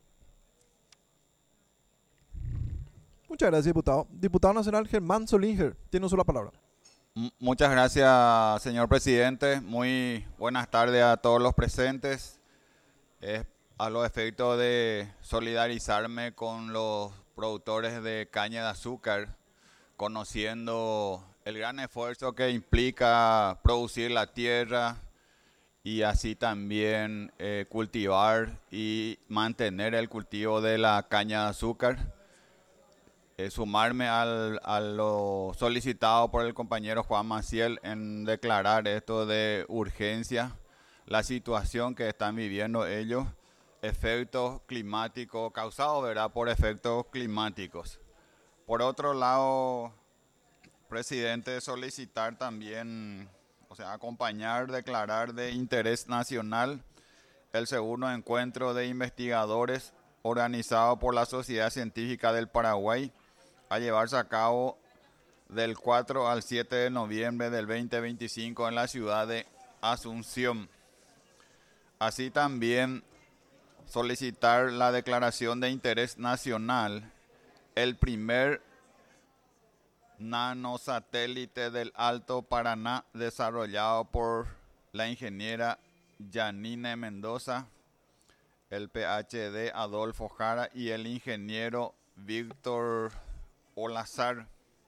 Muchas gracias, diputado. Diputado nacional Germán Solinger, tiene una sola palabra. Muchas gracias, señor presidente. Muy buenas tardes a todos los presentes. Es a los efectos de solidarizarme con los productores de caña de azúcar, conociendo el gran esfuerzo que implica producir la tierra y así también cultivar y mantener el cultivo de la caña de azúcar. Sumarme a lo solicitado por el compañero Juan Maciel en declarar esto de urgencia, la situación que están viviendo ellos, efectos climáticos causados, ¿verdad?, por efectos climáticos. Por otro lado, presidente, solicitar también, acompañar, declarar de interés nacional el segundo encuentro de investigadores organizado por la Sociedad Científica del Paraguay, a llevarse a cabo del 4 al 7 de noviembre del 2025 en la ciudad de Asunción. Así también solicitar la declaración de interés nacional, el primer nanosatélite del Alto Paraná desarrollado por la ingeniera Yanine Mendoza, el PhD Adolfo Jara y el ingeniero Víctor Olazar.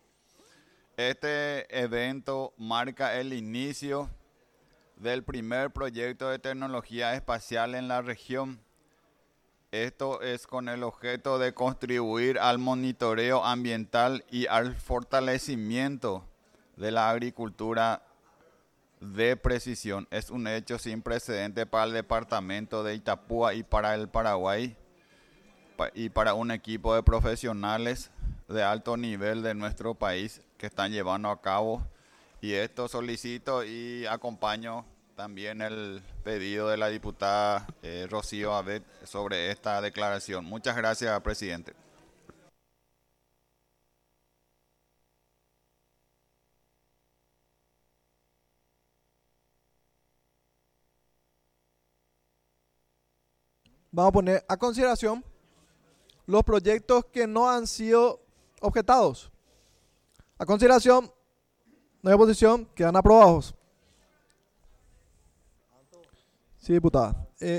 Este evento marca el inicio del primer proyecto de tecnología espacial en la región. Esto es con el objeto de contribuir al monitoreo ambiental y al fortalecimiento de la agricultura de precisión. Es un hecho sin precedente para el departamento de Itapúa y para el Paraguay y para un equipo de profesionales de alto nivel de nuestro país que están llevando a cabo. Y esto solicito y acompaño también el pedido de la diputada Rocío Abet sobre esta declaración. Muchas gracias, presidente. Vamos a poner a consideración los proyectos que no han sido objetados. A consideración, no hay oposición, quedan aprobados. Sí, diputada.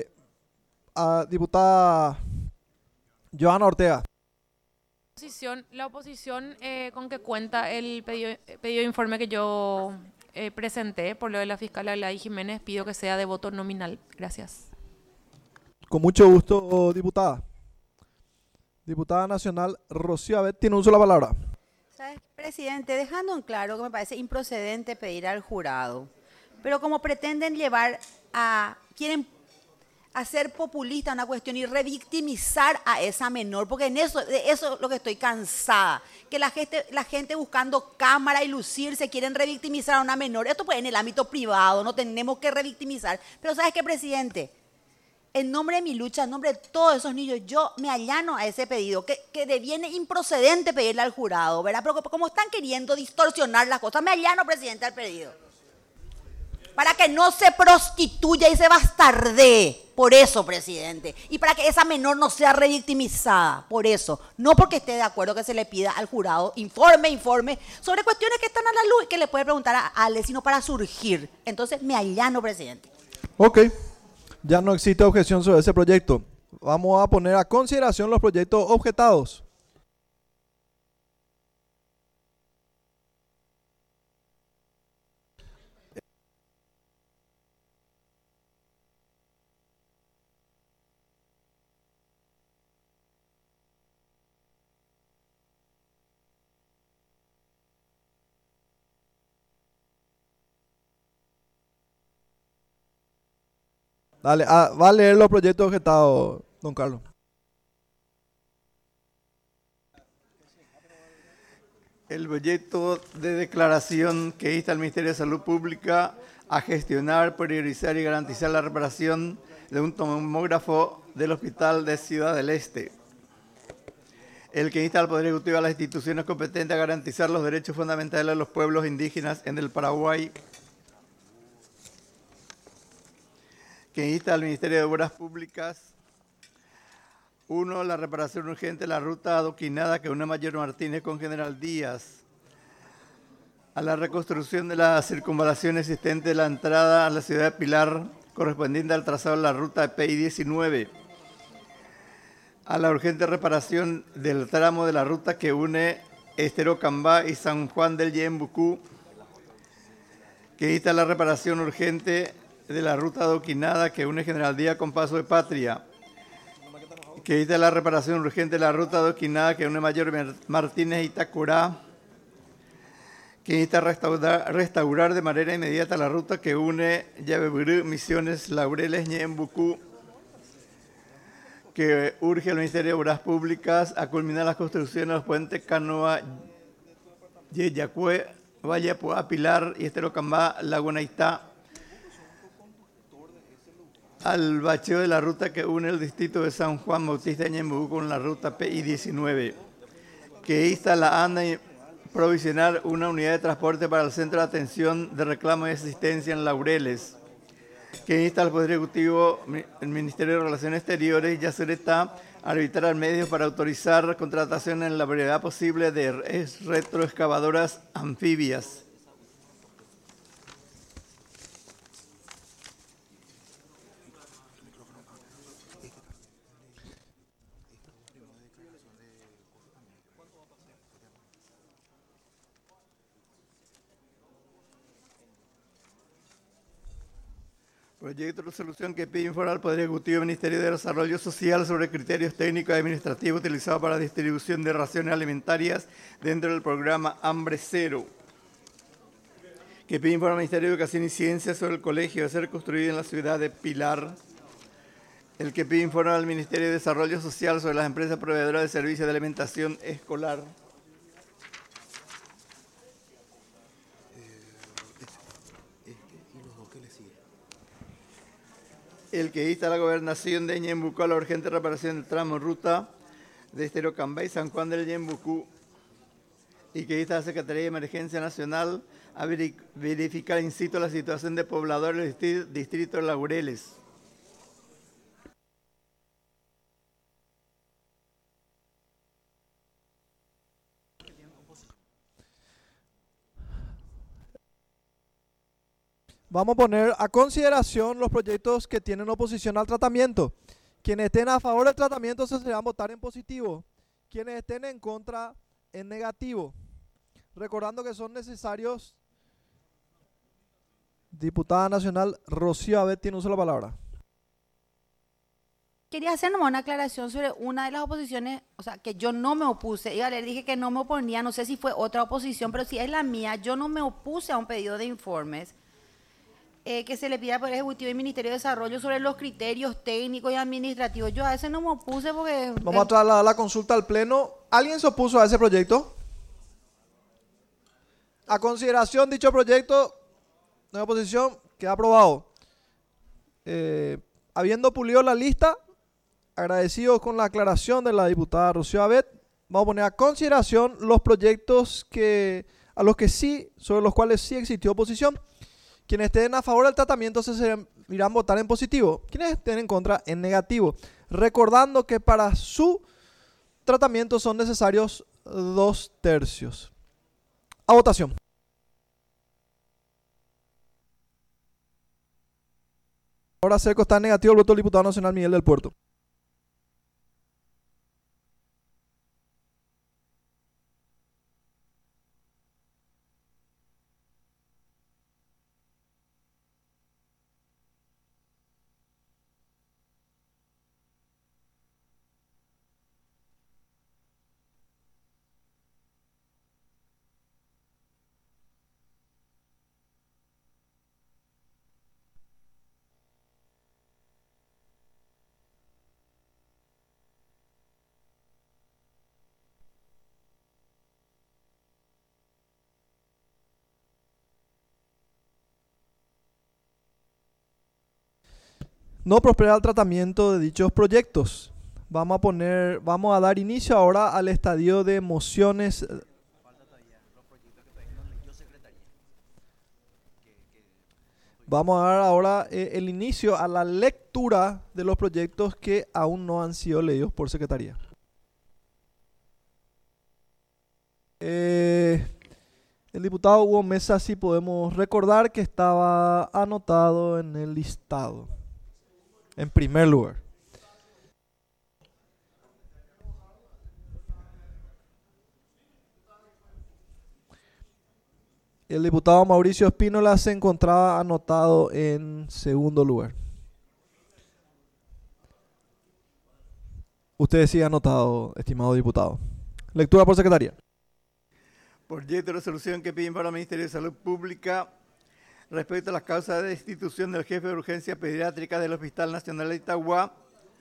Diputada Johanna Ortega. La oposición con que cuenta el pedido de informe que yo presenté por lo de la fiscal Gladys Jiménez, pido que sea de voto nominal. Gracias. Con mucho gusto, diputada. Diputada nacional Rocío Abet tiene uso de la palabra. ¿Sabes, presidente? Dejando en claro que me parece improcedente pedir al jurado, pero como pretenden quieren hacer populista una cuestión y revictimizar a esa menor, porque de eso es lo que estoy cansada, que la gente buscando cámara y lucirse quieren revictimizar a una menor. Esto pues en el ámbito privado, no tenemos que revictimizar. Pero ¿sabes qué, presidente? En nombre de mi lucha, en nombre de todos esos niños, yo me allano a ese pedido, que deviene improcedente pedirle al jurado, ¿verdad? Pero como están queriendo distorsionar las cosas, me allano, presidente, al pedido. Para que no se prostituya y se bastardee, por eso, presidente. Y para que esa menor no sea revictimizada, por eso. No porque esté de acuerdo que se le pida al jurado informe sobre cuestiones que están a la luz y que le puede preguntar a Ale, sino para surgir. Entonces, me allano, presidente. Ok. Ya no existe objeción sobre ese proyecto. Vamos a poner a consideración los proyectos objetados. Dale, va a leer los proyectos objetados, don Carlos. El proyecto de declaración que insta al Ministerio de Salud Pública a gestionar, priorizar y garantizar la reparación de un tomógrafo del Hospital de Ciudad del Este. El que insta al Poder Ejecutivo y a las instituciones competentes a garantizar los derechos fundamentales de los pueblos indígenas en el Paraguay. Que insta al Ministerio de Obras Públicas. 1. La reparación urgente de la ruta adoquinada que une Mayor Martínez con General Díaz. A la reconstrucción de la circunvalación existente de la entrada a la ciudad de Pilar correspondiente al trazado de la ruta PI 19, a la urgente reparación del tramo de la ruta que une Estero Cambá y San Juan del Yembucú, que insta la reparación urgente de la ruta adoquinada que une General Díaz con Paso de Patria, que insta la reparación urgente de la ruta adoquinada que une Mayor Martínez y Itacurá, que insta restaurar de manera inmediata la ruta que une Yabeburú, Misiones, Laureles, Ñembucú, que urge al Ministerio de Obras Públicas a culminar las construcciones de los puentes Canoa, Yeyacue, Valle Puá, Pilar y Estero Cambá, Laguna Itá, al bacheo de la ruta que une el distrito de San Juan Bautista de Ñembucú con la ruta PI 19, que insta a la ANDA provisionar una unidad de transporte para el Centro de Atención de Reclamo y Asistencia en Laureles, que insta al Poder Ejecutivo, el Ministerio de Relaciones Exteriores y Yacyretá a arbitrar medios para autorizar contratación en la brevedad posible de retroexcavadoras anfibias. Proyecto de resolución que pide informar al Poder Ejecutivo y Ministerio de Desarrollo Social sobre criterios técnicos y administrativos utilizados para la distribución de raciones alimentarias dentro del programa Hambre Cero. Que pide informar al Ministerio de Educación y Ciencias sobre el colegio a ser construido en la ciudad de Pilar. El que pide informar al Ministerio de Desarrollo Social sobre las empresas proveedoras de servicios de alimentación escolar. El que insta a la gobernación de Ñembucú a la urgente reparación del tramo ruta de Estero Cambá y San Juan del Ñembucú, y que insta a la Secretaría de Emergencia Nacional a verificar in situ la situación de pobladores del distrito de Laureles. Vamos a poner a consideración los proyectos que tienen oposición al tratamiento. Quienes estén a favor del tratamiento se van a votar en positivo. Quienes estén en contra, en negativo. Recordando que son necesarios. Diputada Nacional Rocío Abet tiene uso de la palabra. Quería hacer nomás una aclaración sobre una de las oposiciones, o sea, que yo no me opuse. Y le dije que no me oponía, no sé si fue otra oposición, pero si es la mía, yo no me opuse a un pedido de informes que se le pida al Poder Ejecutivo y Ministerio de Desarrollo sobre los criterios técnicos y administrativos. Yo a ese no me opuse porque... Vamos a trasladar la consulta al Pleno. ¿Alguien se opuso a ese proyecto? A consideración dicho proyecto de oposición, queda aprobado. Habiendo pulido la lista, agradecidos con la aclaración de la diputada Rocío Abet, vamos a poner a consideración los proyectos sobre los cuales sí existió oposición. Quienes estén a favor del tratamiento se irán a votar en positivo. Quienes estén en contra, en negativo. Recordando que para su tratamiento son necesarios 2/3. A votación. Ahora Cerco está en negativo el voto del diputado nacional Miguel del Puerto. No prospera el tratamiento de dichos proyectos. Vamos a dar inicio ahora al estadio de mociones. Vamos a dar ahora el inicio a la lectura de los proyectos que aún no han sido leídos por Secretaría. El diputado Hugo Mesa, sí podemos recordar que estaba anotado en el listado, en primer lugar. El diputado Mauricio Espínola se encontraba anotado en segundo lugar. Usted sigue anotado, estimado diputado. Lectura por secretaría. Proyecto de resolución que piden para el Ministerio de Salud Pública respecto a las causas de destitución del jefe de urgencia pediátrica del Hospital Nacional de Itagua,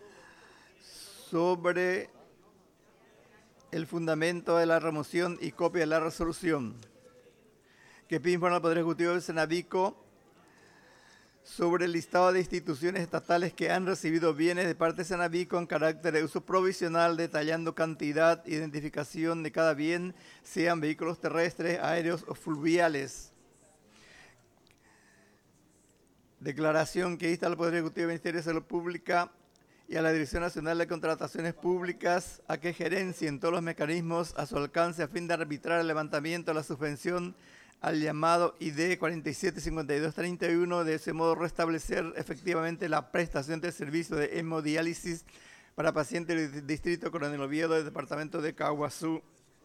sobre el fundamento de la remoción y copia de la resolución. Que pide informar al Poder Ejecutivo del Senavico sobre el listado de instituciones estatales que han recibido bienes de parte de Senavico en carácter de uso provisional, detallando cantidad, identificación de cada bien, sean vehículos terrestres, aéreos o fluviales. Declaración que insta al Poder Ejecutivo del Ministerio de Salud Pública y a la Dirección Nacional de Contrataciones Públicas a que gerencien todos los mecanismos a su alcance a fin de arbitrar el levantamiento de la suspensión al llamado ID 475231, de ese modo restablecer efectivamente la prestación de servicio de hemodiálisis para pacientes del Distrito Coronel Oviedo del Departamento de Caguazú,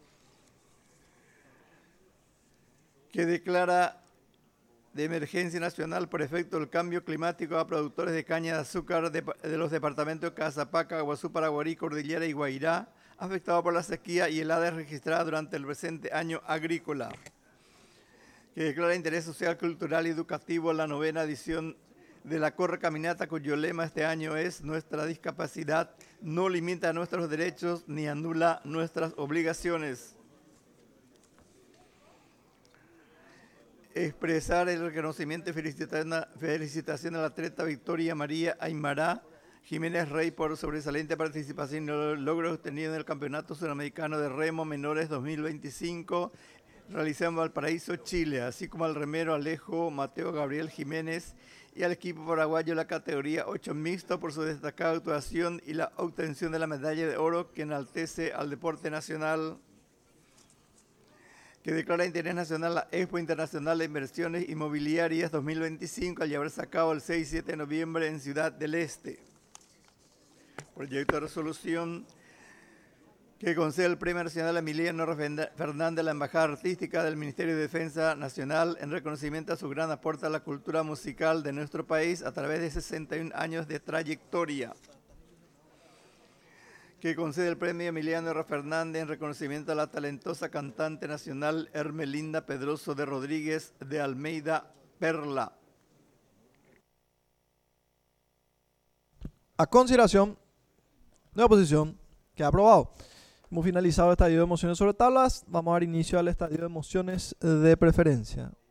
que declara de emergencia nacional por efecto del cambio climático a productores de caña de azúcar de los departamentos de Casapaca, Caguazú, Paraguarí, Cordillera y Guairá, afectados por la sequía y heladas registradas durante el presente año agrícola. Que declara interés social, cultural y educativo la 9ª edición de la Correcaminata, cuyo lema este año es: nuestra discapacidad no limita nuestros derechos ni anula nuestras obligaciones. Expresar el reconocimiento y felicitación a la atleta Victoria María Aymara Jiménez Rey por sobresaliente participación y los logros obtenidos en el Campeonato Sudamericano de Remo Menores 2025, realizado en Valparaíso, Chile, así como al remero Alejo Mateo Gabriel Jiménez y al equipo paraguayo de la categoría 8 mixto por su destacada actuación y la obtención de la medalla de oro que enaltece al deporte nacional. Que declara interés nacional la Expo Internacional de Inversiones Inmobiliarias 2025 al llevarse a cabo el 6 y 7 de noviembre en Ciudad del Este. Proyecto de resolución que concede el Premio Nacional a Emiliano Fernández, la Embajada Artística del Ministerio de Defensa Nacional, en reconocimiento a su gran aporte a la cultura musical de nuestro país a través de 61 años de trayectoria. Que concede el Premio Emiliano Fernández en reconocimiento a la talentosa cantante nacional Hermelinda Pedroso de Rodríguez de Almeida Perla. A consideración de la oposición, queda aprobado. Hemos finalizado el estadio de mociones sobre tablas. Vamos a dar inicio al estadio de mociones de preferencia.